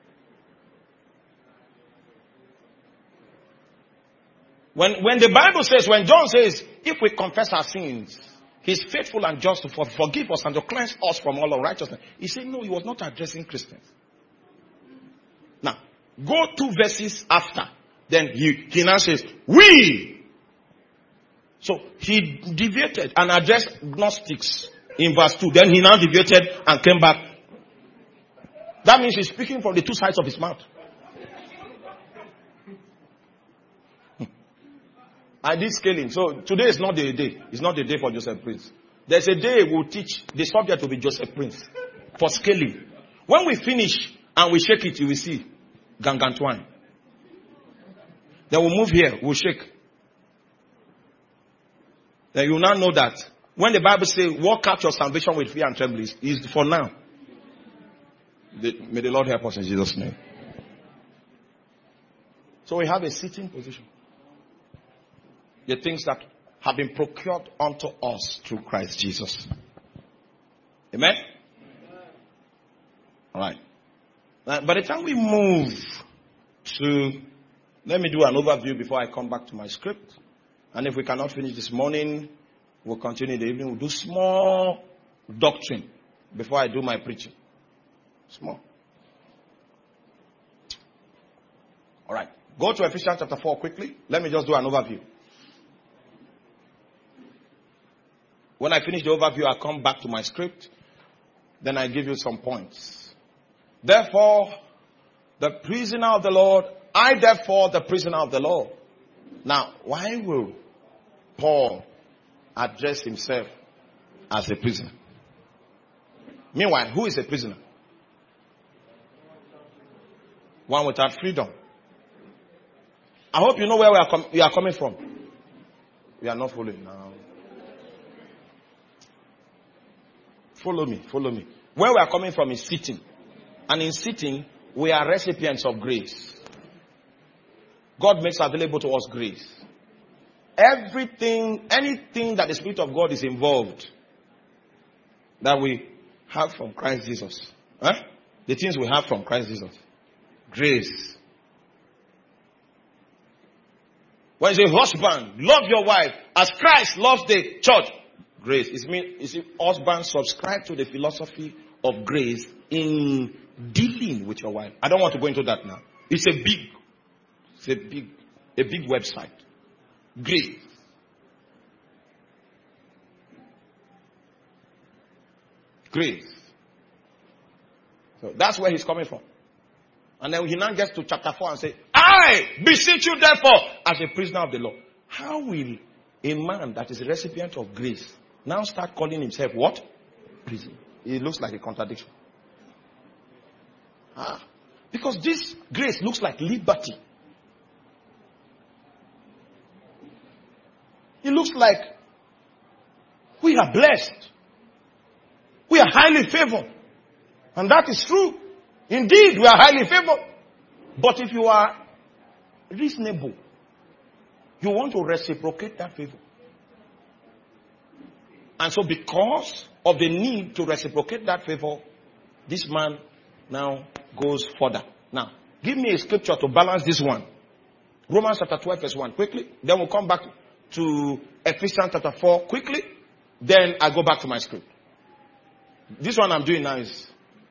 When, when the Bible says, when John says, if we confess our sins, he's faithful and just to forgive us and to cleanse us from all unrighteousness. He said, no, he was not addressing Christians. Now, go two verses after. Then he, he now says, we. So he deviated and addressed Gnostics in verse two. Then he now deviated and came back. That means he's speaking from the two sides of his mouth. I did scaling. So today is not the day. It's not the day for Joseph Prince. There's a day we'll teach. The subject will be Joseph Prince. For scaling. When we finish and we shake it, you will see Gargantuan. Then we'll move here. We'll shake. Then you will now know that when the Bible says, walk out your salvation with fear and trembling, is for now. The, may the Lord help us in Jesus' name. So we have a sitting position. The things that have been procured unto us through Christ Jesus. Amen? Alright. By the time we move to, let me do an overview before I come back to my script. And if we cannot finish this morning, we'll continue in the evening. We'll do small doctrine before I do my preaching. Small. Alright. Go to Ephesians chapter four quickly. Let me just do an overview. When I finish the overview, I come back to my script. Then I give you some points. Therefore, the prisoner of the Lord, I therefore the prisoner of the Lord. Now, why will Paul address himself as a prisoner? Meanwhile, who is a prisoner? One without freedom. I hope you know where we are, com- we are coming from. We are not following now. Follow me, follow me. Where we are coming from is sitting. And in sitting, we are recipients of grace. God makes available to us grace. Everything, anything that the Spirit of God is involved, that we have from Christ Jesus. Huh? The things we have from Christ Jesus. Grace. When you say, husband, love your wife as Christ loves the church. Grace. It means husband subscribe to the philosophy of grace in dealing with your wife. I don't want to go into that now. It's a big, it's a big, a big website. Grace. Grace. So that's where he's coming from. And then he now gets to chapter four and say, I beseech you therefore as a prisoner of the law. How will a man that is a recipient of grace now start calling himself what? Prison. It looks like a contradiction. Ah, because this grace looks like liberty. It looks like we are blessed. We are highly favored. And that is true. Indeed, we are highly favored. But if you are reasonable, you want to reciprocate that favor. And so because of the need to reciprocate that favor, this man now goes further. Now, give me a scripture to balance this one. Romans chapter twelve verse one. Quickly. Then we'll come back to Ephesians chapter four. Quickly. Then I go back to my script. This one I'm doing now is,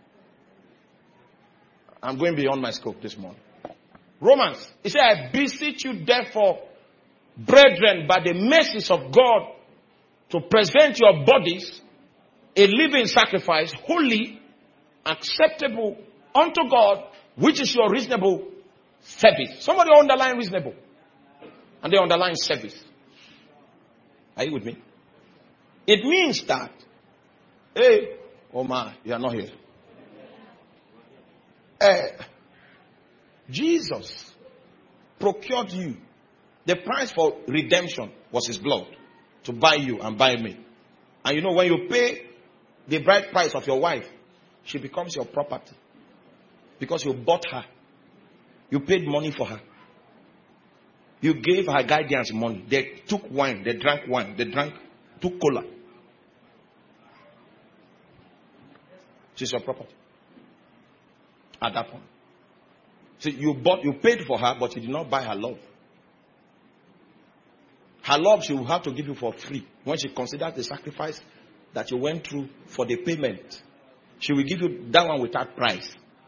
I'm going beyond my scope this morning. Romans. He said, I beseech you therefore brethren, by the mercies of God, to present your bodies a living sacrifice, holy, acceptable unto God, which is your reasonable service. Somebody underline reasonable. And they underline service. Are you with me? It means that, hey, oh my, you are not here. Uh, Jesus procured you. The price for redemption was his blood to buy you and buy me. And you know, when you pay the bride price of your wife, she becomes your property. Because you bought her. You paid money for her. You gave her guardians money. They took wine. They drank wine. They drank, took cola. She's your property. At that point. See, you bought, you paid for her, but you did not buy her love. Her love she will have to give you for free. When she considers the sacrifice that you went through for the payment, she will give you that one without price.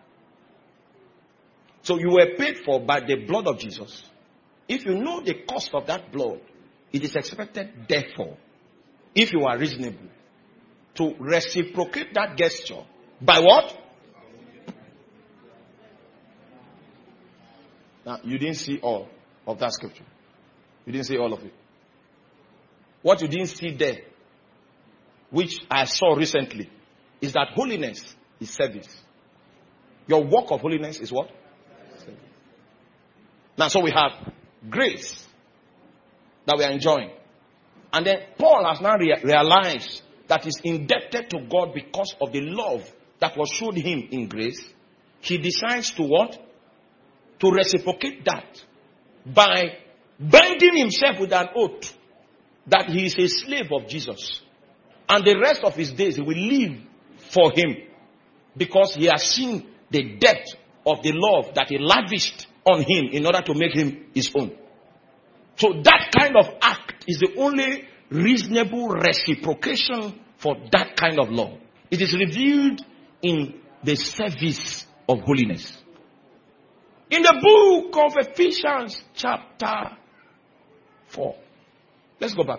So you were paid for by the blood of Jesus. If you know the cost of that blood, it is expected, therefore, if you are reasonable, to reciprocate that gesture by what? Now, you didn't see all of that scripture. You didn't see all of it. What you didn't see there, which I saw recently, is that holiness is service. Your work of holiness is what? Service. Now, so we have grace that we are enjoying. And then Paul has now rea- realized that he's indebted to God because of the love that was shown him in grace. He decides to what? To reciprocate that by binding himself with an oath that he is a slave of Jesus. And the rest of his days he will live for him because he has seen the depth of the love that he lavished on him in order to make him his own. So that kind of act is the only reasonable reciprocation for that kind of love. It is revealed in the service of holiness. In the book of Ephesians chapter four. Let's go back.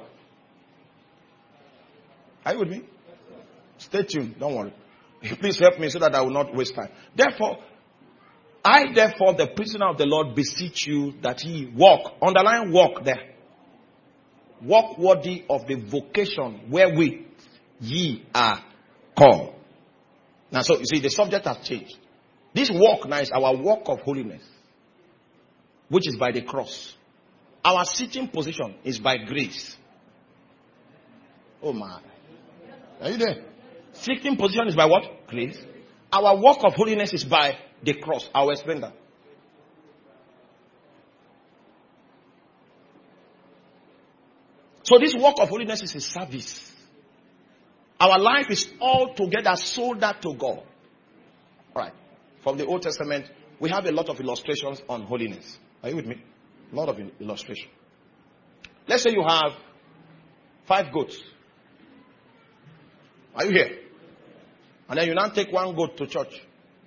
Are you with me? Stay tuned. Don't worry. Please help me so that I will not waste time. Therefore, I therefore, the prisoner of the Lord, beseech you that ye walk. Underline walk there. Walk worthy of the vocation wherewith ye are called. Now, so you see, the subject has changed. This walk now is our walk of holiness, which is by the cross. Our sitting position is by grace. Oh my. Are you there? Sitting position is by what? Grace. Our walk of holiness is by the cross. I will explain that. So this walk of holiness is a service. Our life is altogether sold out to God. All right. From the Old Testament, we have a lot of illustrations on holiness. Are you with me? A lot of illustration. Let's say you have five goats. Are you here? And then you now take one goat to church.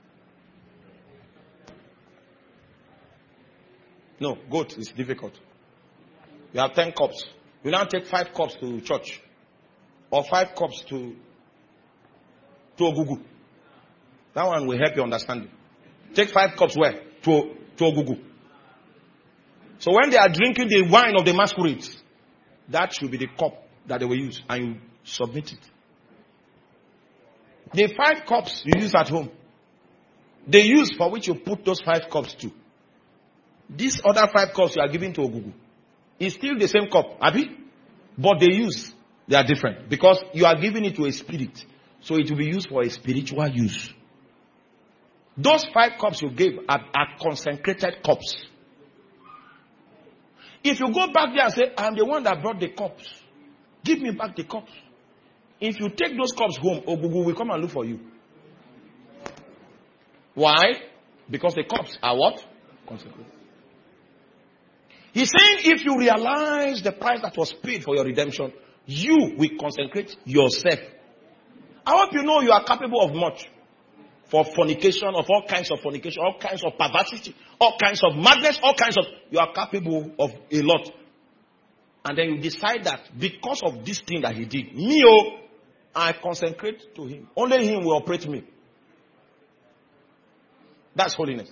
No, goat is difficult. You have ten cups. You now take five cups to church. Or five cups to, to Ogugu. That one will help you understand it. Take five cups where? To, to Ogugu. So when they are drinking the wine of the masquerades, that should be the cup that they will use. And you submit it. The five cups you use at home, the use for which you put those five cups to. These other five cups you are giving to Ogugu is still the same cup, Abi? But they use, they are different. Because you are giving it to a spirit. So it will be used for a spiritual use. Those five cups you gave are, are consecrated cups. If you go back there and say, I'm the one that brought the cups, give me back the cups. If you take those cups home, Ogugu will come and look for you. Why? Because the cups are what? Consecrated. He's saying if you realize the price that was paid for your redemption, you will consecrate yourself. I hope you know you are capable of much. For fornication, of all kinds of fornication, all kinds of perversity, all kinds of madness, all kinds of... You are capable of a lot. And then you decide that because of this thing that he did, me, oh, I consecrate to him. Only him will operate me. That's holiness.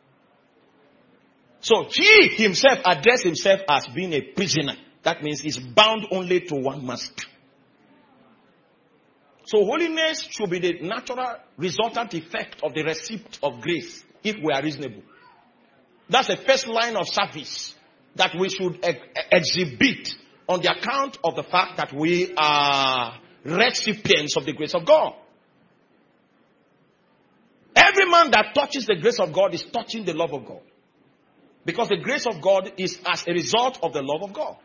So he himself addressed himself as being a prisoner. That means he's bound only to one master. So holiness should be the natural resultant effect of the receipt of grace if we are reasonable. That's the first line of service that we should ex- exhibit on the account of the fact that we are recipients of the grace of God. Every man that touches the grace of God is touching the love of God. Because the grace of God is as a result of the love of God.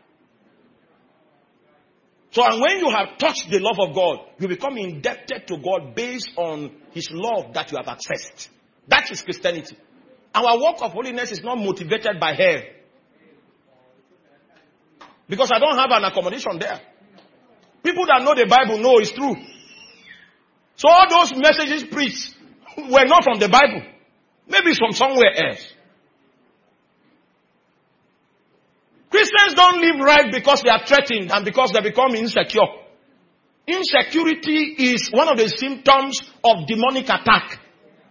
So and when you have touched the love of God, you become indebted to God based on his love that you have accessed. That is Christianity. Our work of holiness is not motivated by hell. Because I don't have an accommodation there. People that know the Bible know it's true. So all those messages preached were not from the Bible. Maybe it's from somewhere else. Christians don't live right because they are threatened and because they become insecure. Insecurity is one of the symptoms of demonic attack.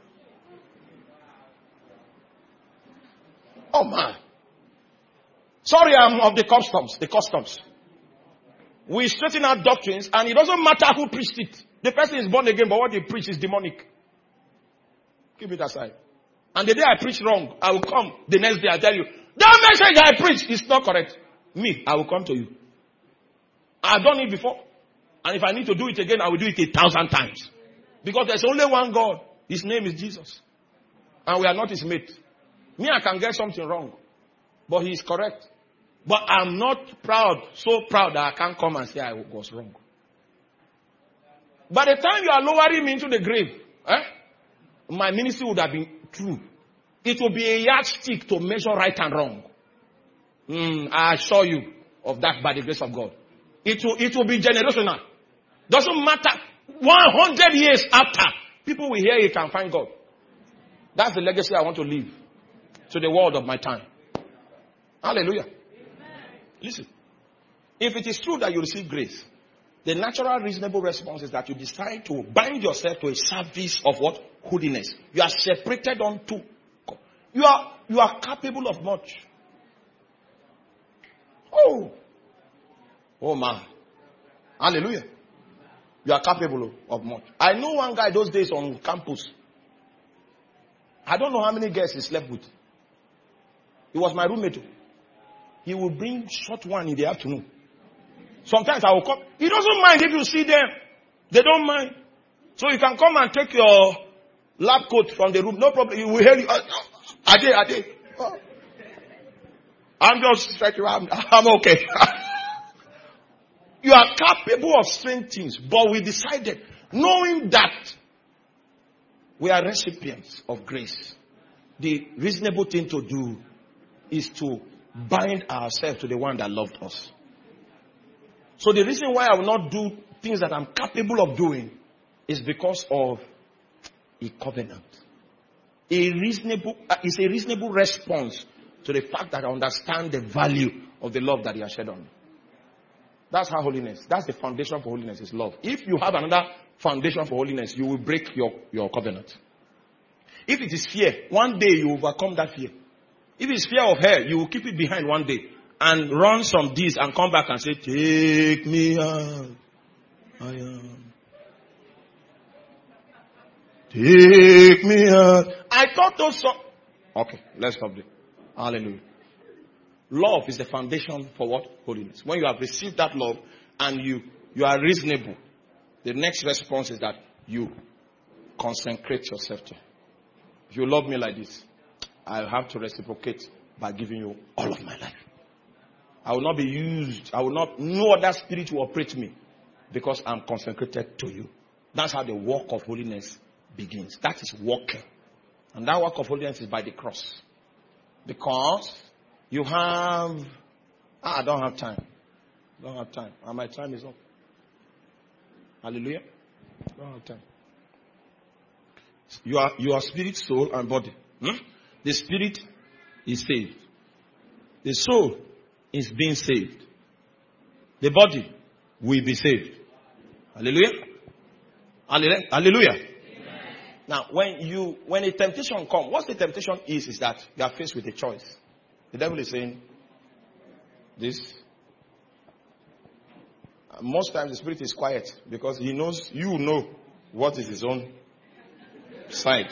Oh man. Sorry, I'm of the customs. The customs. We straighten out doctrines and it doesn't matter who preached it. The person is born again, but what they preach is demonic. Keep it aside. And the day I preach wrong, I will come the next day. I tell you, that message I preach is not correct. Me, I will come to you. I've done it before. And if I need to do it again, I will do it a thousand times. Because there's only one God. His name is Jesus. And we are not his mate. Me, I can get something wrong. But he is correct. But I'm not proud, so proud that I can't come and say I was wrong. By the time you are lowering me into the grave, eh, my ministry would have been true. It will be a yardstick to measure right and wrong. Mm, I assure you of that by the grace of God. It will, it will be generational. Doesn't matter. one hundred years after, people will hear it and find God. That's the legacy I want to leave to the world of my time. Hallelujah. Amen. Listen. If it is true that you receive grace, the natural reasonable response is that you decide to bind yourself to a service of what? Holiness. You are separated unto. You are, you are capable of much. Oh. Oh man. Hallelujah. You are capable of much. I know one guy those days on campus. I don't know how many girls he slept with. He was my roommate. He will bring short one in the afternoon. Sometimes I will come. He doesn't mind if you see them. They don't mind. So you can come and take your lab coat from the room. No problem. He will hear you. Ade, Ade. Oh. I'm just stretching. I'm, I'm okay. You are capable of strange things. But we decided, knowing that we are recipients of grace, the reasonable thing to do is to bind ourselves to the one that loved us. So the reason why I will not do things that I'm capable of doing is because of a covenant. A reasonable, uh, it's a reasonable response to the fact that I understand the value of the love that he has shed on me. That's how holiness, that's the foundation for holiness is love. If you have another foundation for holiness, you will break your, your covenant. If it is fear, one day you overcome that fear. If it's fear of hell, you will keep it behind one day and run some deeds and come back and say, take me out. I am. Take me out. I thought those songs. Okay, let's stop there. Hallelujah. Love is the foundation for what? Holiness. When you have received that love and you, you are reasonable, the next response is that you consecrate yourself to. If you love me like this, I have to reciprocate by giving you all of my life. I will not be used. I will not, no other spirit will operate me because I'm consecrated to you. That's how the work of holiness begins. That is working. And that work of holiness is by the cross. Because you have, ah, I don't have time. I don't have time. And my time is up. Hallelujah. I don't have time. You are, you are spirit, soul, and body. Hmm? The spirit is saved. The soul is being saved. the body will be saved. Hallelujah. Hallelujah. Hallelujah. Amen. Now, when you, when a temptation comes, what the temptation is, is that you are faced with a choice. The devil is saying this. Most times the spirit is quiet because he knows, you know what is his own side.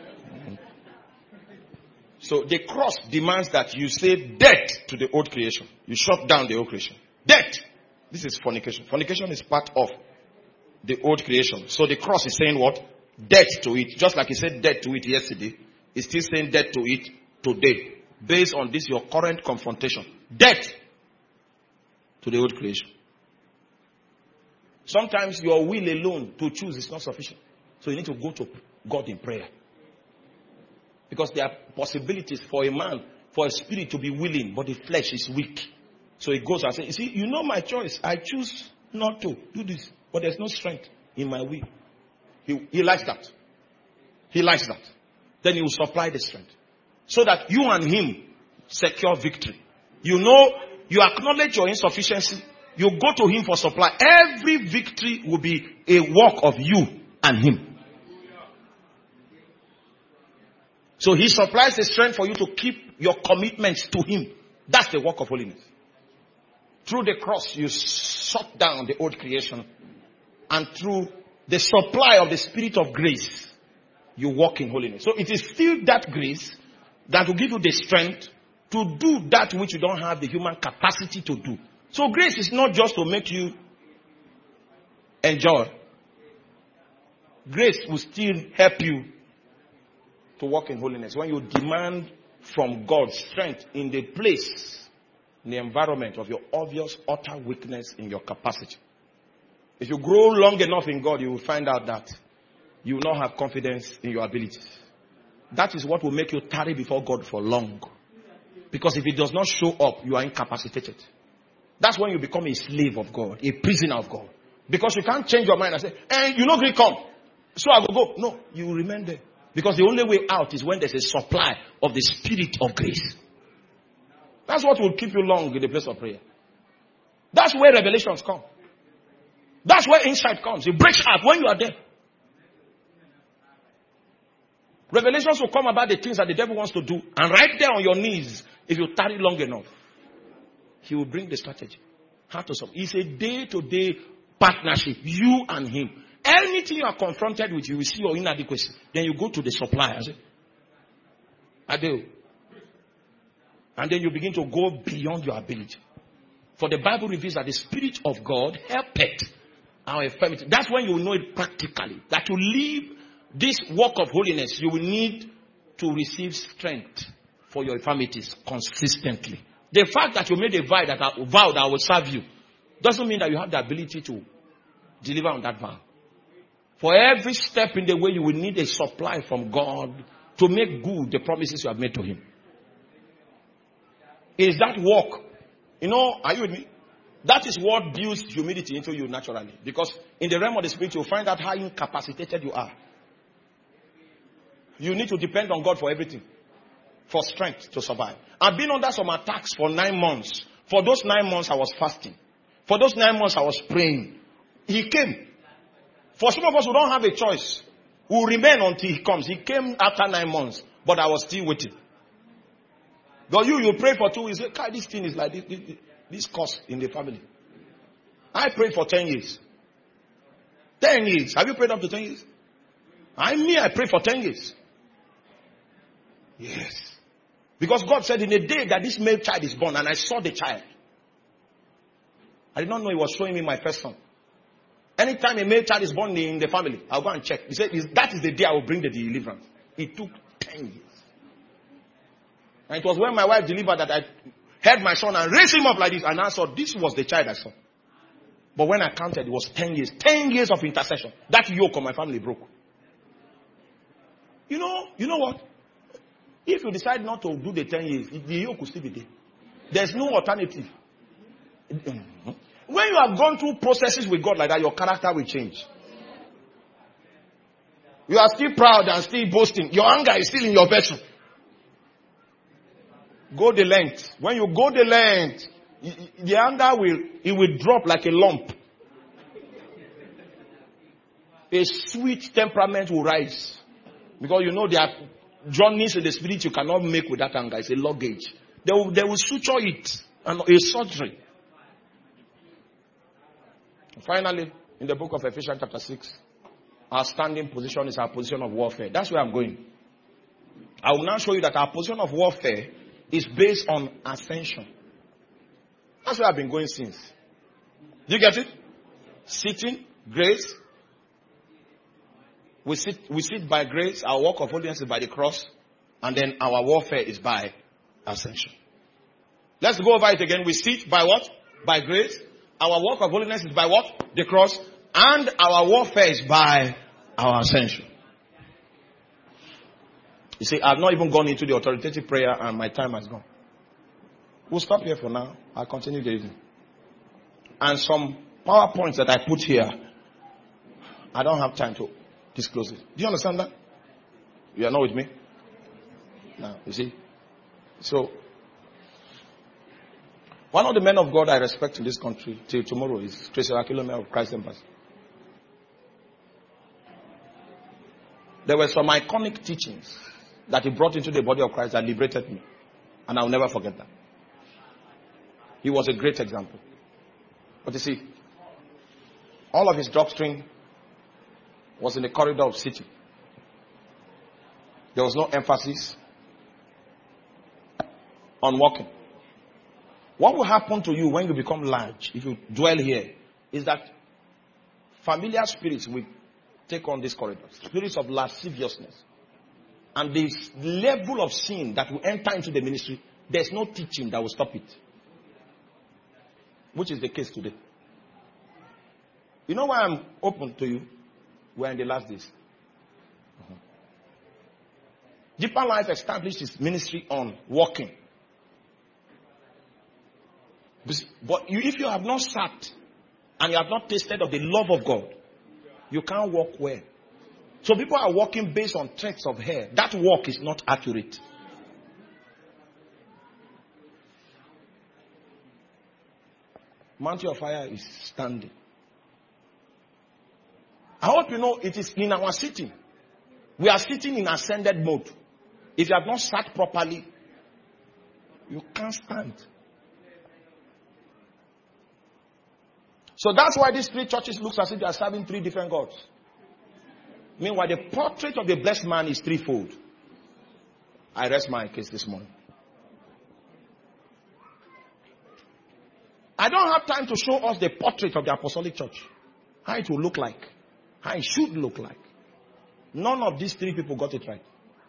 So the cross demands that you say death to the old creation. You shut down the old creation. Death. This is fornication. Fornication is part of the old creation. So the cross is saying what? Death to it. Just like he said death to it yesterday, it's still saying death to it today. Based on this, your current confrontation. Death to the old creation. Sometimes your will alone to choose is not sufficient. So you need to go to God in prayer. Because there are possibilities for a man, for a spirit to be willing, but the flesh is weak. So he goes and says, you see, you know my choice. I choose not to do this. But there's no strength in my will. He, he likes that. He likes that. Then he will supply the strength. So that you and him secure victory. You know, you acknowledge your insufficiency. You go to him for supply. Every victory will be a work of you and him. So he supplies the strength for you to keep your commitments to him. That's the work of holiness. Through the cross, you shut down the old creation. And through the supply of the spirit of grace, you walk in holiness. So it is still that grace that will give you the strength to do that which you don't have the human capacity to do. So grace is not just to make you enjoy. Grace will still help you to walk in holiness. When you demand from God strength in the place, in the environment of your obvious utter weakness in your capacity. If you grow long enough in God, you will find out that you will not have confidence in your abilities. That is what will make you tarry before God for long. Because if it does not show up, you are incapacitated. That's when you become a slave of God, a prisoner of God. Because you can't change your mind and say, hey, you know, Greek come. So I will go. No, you will remain there. Because the only way out is when there's a supply of the spirit of grace. That's what will keep you long in the place of prayer. That's where revelations come. That's where insight comes. It breaks out when you are there. Revelations will come about the things that the devil wants to do. And right there on your knees, if you tarry long enough, he will bring the strategy. How to solve. It's a day-to-day partnership. You and him. Anything you are confronted with, you will see your inadequacy. Then you go to the supplier and say, I do. And then you begin to go beyond your ability. For the Bible reveals that the Spirit of God helpeth our infirmity. That's when you will know it practically. That to live this work of holiness, you will need to receive strength for your infirmities consistently. The fact that you made a vow that I, vow that I will serve you doesn't mean that you have the ability to deliver on that vow. For every step in the way, you will need a supply from God to make good the promises you have made to him. It is that work. You know, are you with me? That is what builds humility into you naturally. Because in the realm of the spirit, you'll find out how incapacitated you are. You need to depend on God for everything. For strength to survive. I've been under some attacks for nine months. For those nine months, I was fasting. For those nine months, I was praying. He came. For some of us who don't have a choice, we will remain until he comes. He came after nine months, but I was still waiting. But you, you pray for two years. You say, this thing is like this, this, this cost in the family. I prayed for ten years. Ten years. Have you prayed up to ten years? I mean, I prayed for ten years. Yes. Because God said in a day that this male child is born, and I saw the child. I did not know he was showing me my first son. Anytime a male child is born in the family, I'll go and check. He said, that is the day I will bring the deliverance. It took ten years. And it was when my wife delivered that I had my son and raised him up like this. And I saw this was the child I saw. But when I counted, it was ten years. ten years of intercession. That yoke of my family broke. You know, you know what? If you decide not to do the ten years, the yoke will still be there. There's no alternative. When you have gone through processes with God like that, your character will change. You are still proud and still boasting. Your anger is still in your vessel. Go the length. When you go the length, the anger will, it will drop like a lump. A sweet temperament will rise. Because you know there are journeys in the spirit you cannot make with that anger. It's a luggage. They will, they will suture it. And a surgery. Finally, in the book of Ephesians chapter six, our standing position is our position of warfare. That's where I'm going. I will now show you that our position of warfare is based on ascension. That's where I've been going since. Do you get it? Sitting, grace. We sit, we sit by grace. Our walk of holiness is by the cross. And then our warfare is by ascension. Let's go over it again. We sit by what? By grace. Our walk of holiness is by what? The cross. And our warfare is by our ascension. You see, I've not even gone into the authoritative prayer and my time has gone. We'll stop here for now. I'll continue the evening. And some PowerPoints that I put here, I don't have time to disclose it. Do you understand that? You are not with me? Now, you see? So, one of the men of God I respect in this country till tomorrow is Tracy Akilome of Christ Embassy. There were some iconic teachings that he brought into the body of Christ that liberated me. And I'll never forget that. He was a great example. But you see, all of his doctrine was in the corridor of city. There was no emphasis on walking. What will happen to you when you become large, if you dwell here, is that familiar spirits will take on this corridor. Spirits of lasciviousness. And this level of sin that will enter into the ministry, there's no teaching that will stop it. Which is the case today. You know why I'm open to you? We're in the last days. Uh-huh. Deeper Life established its ministry on walking. But you, if you have not sat and you have not tasted of the love of God, you can't walk well. So people are walking based on threads of hair. That walk is not accurate. Mountain of Fire is standing. I hope you know it is in our sitting. We are sitting in ascended mode. If you have not sat properly, you can't stand. So that's why these three churches looks as if they are serving three different gods. Meanwhile, the portrait of the blessed man is threefold. I rest my case this morning. I don't have time to show us the portrait of the apostolic church. How it will look like. How it should look like. None of these three people got it right.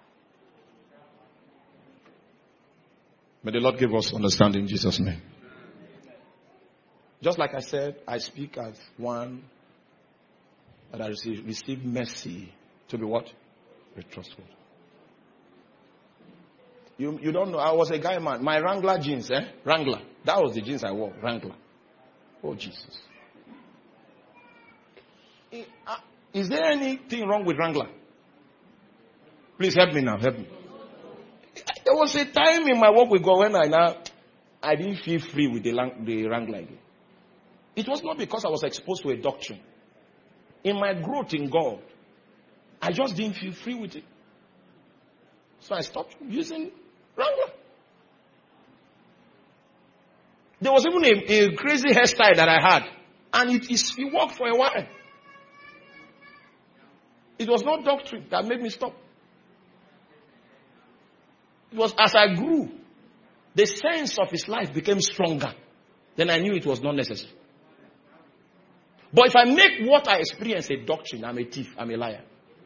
May the Lord give us understanding in Jesus' name. Just like I said, I speak as one that I received, received mercy to be what? Be trustful. You, you don't know, I was a guy man. My Wrangler jeans, eh? Wrangler. That was the jeans I wore. Wrangler. Oh, Jesus. Is there anything wrong with Wrangler? Please help me now. Help me. There was a time in my work with God when I now, I didn't feel free with the, the Wrangler again. It was not because I was exposed to a doctrine. In my growth in God, I just didn't feel free with it. So I stopped using Wrangler. There was even a, a crazy hairstyle that I had. And it, is, it worked for a while. It was not doctrine that made me stop. It was as I grew, the sense of his life became stronger. Then I knew it was not necessary. But if I make what I experience a doctrine, I'm a thief, I'm a liar.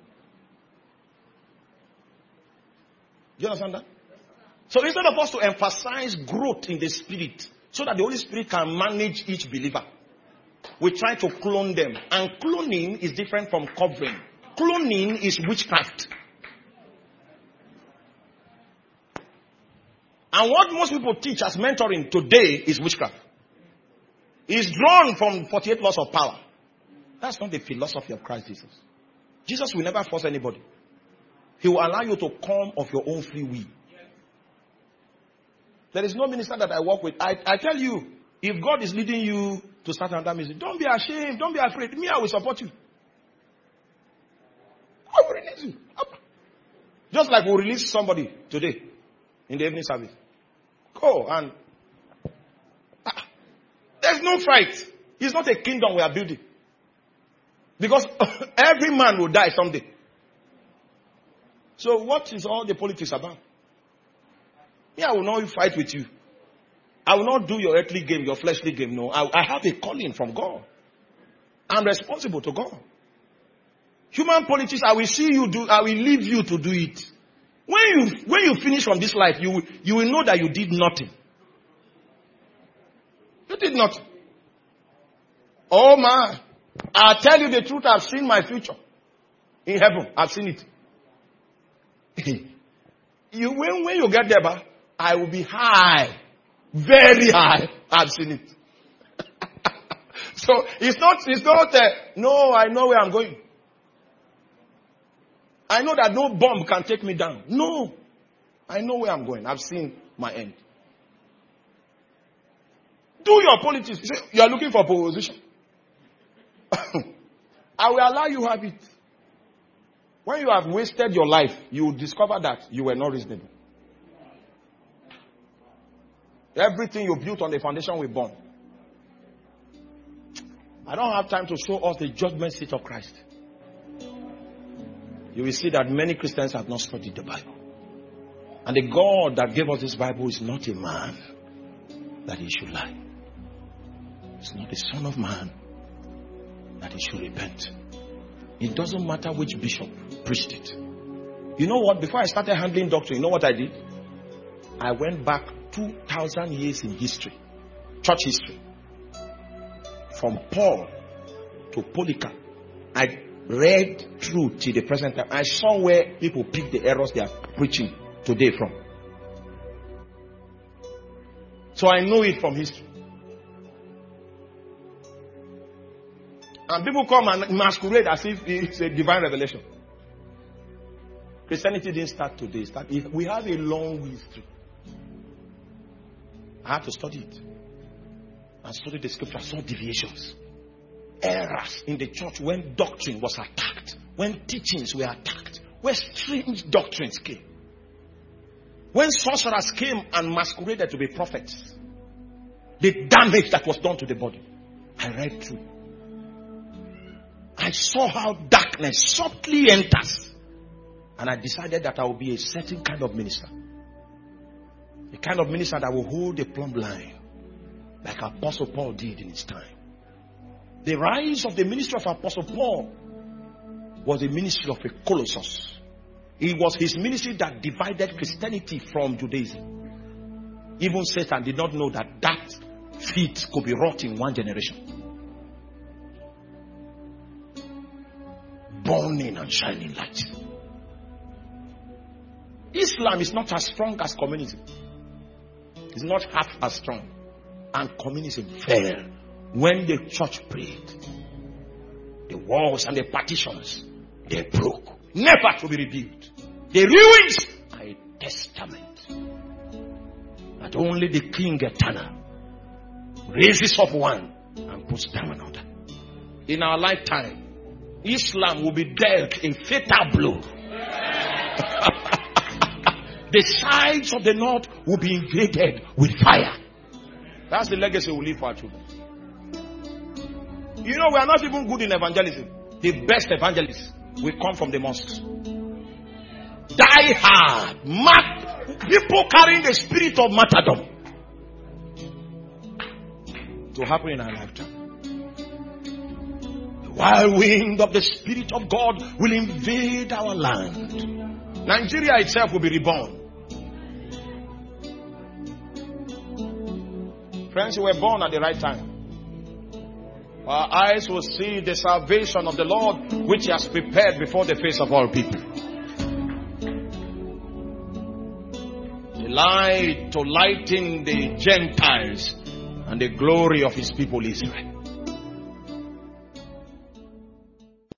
Do you understand that? So instead of us to emphasize growth in the spirit, so that the Holy Spirit can manage each believer, we try to clone them. And cloning is different from covering. Cloning is witchcraft. And what most people teach as mentoring today is witchcraft. It's drawn from forty-eight laws of power. That's not the philosophy of Christ Jesus. Jesus will never force anybody. He will allow you to come of your own free will. There is no minister that I work with. I, I tell you, If God is leading you to start another music, don't be ashamed. Don't be afraid. Me, I will support you. I will release you. Just like we'll release somebody today in the evening service. Go and... Ah, there's no fight. It's not a kingdom we are building. Because every man will die someday. So what is all the politics about? Me, I will not fight with you. I will not do your earthly game, your fleshly game. No, I, I have a calling from God. I'm responsible to God. Human politics, I will see you do, I will leave you to do it. When you, when you finish from this life, you, you will know that you did nothing. You did nothing. Oh man, I'll tell you the truth, I've seen my future. In heaven, I've seen it. you, when, when you get there, I will be high. Very high. I've seen it. So it's not, it's not, uh, no, I know where I'm going. I know that no bomb can take me down. No. I know where I'm going. I've seen my end. Do your politics. You say, you are looking for position. I will allow you have it. When you have wasted your life, you will discover that you were not reasonable. Everything you built on the foundation will burn. I don't have time to show us the judgment seat of Christ. You will see that many Christians have not studied the Bible. And the God that gave us this Bible is not a man that he should lie. It's not the Son of Man that he should repent. It doesn't matter which bishop preached it. You know what? Before I started handling doctrine, you know what I did? I went back two thousand years in history. Church history. From Paul to Polycarp. I read through till the present time. I saw where people pick the errors they are preaching today from. So I know it from history. And people come and masquerade as if it's a divine revelation. Christianity didn't start today. Start, we have a long history. I had to study it. And study the scripture. I saw deviations. Errors in the church when doctrine was attacked. When teachings were attacked. When strange doctrines came. When sorcerers came and masqueraded to be prophets. The damage that was done to the body. I read through. I saw how darkness subtly enters. And I decided that I will be a certain kind of minister. A kind of minister that will hold the plumb line. Like Apostle Paul did in his time. The rise of the ministry of Apostle Paul was a ministry of a colossus. It was his ministry that divided Christianity from Judaism. Even Satan did not know that that feat could be wrought in one generation. Burning and shining light. Islam is not as strong as communism. It's not half as strong. And communism fell when the church prayed. The walls and the partitions, they broke. Never to be rebuilt. The ruins are a testament that only the King Eternal raises up one and puts down another. In our lifetime, Islam will be dealt a fatal blow. The sides of the north will be invaded with fire. That's the legacy we leave for our children. You know, we are not even good in evangelism. The best evangelists will come from the mosques. Die hard. Mark, people carrying the spirit of martyrdom to happen in our lifetime. The wild wind of the Spirit of God will invade our land. Nigeria itself will be reborn. Friends, you were born at the right time. Our eyes will see the salvation of the Lord, which He has prepared before the face of all people. The light to lighten the Gentiles and the glory of His people Israel.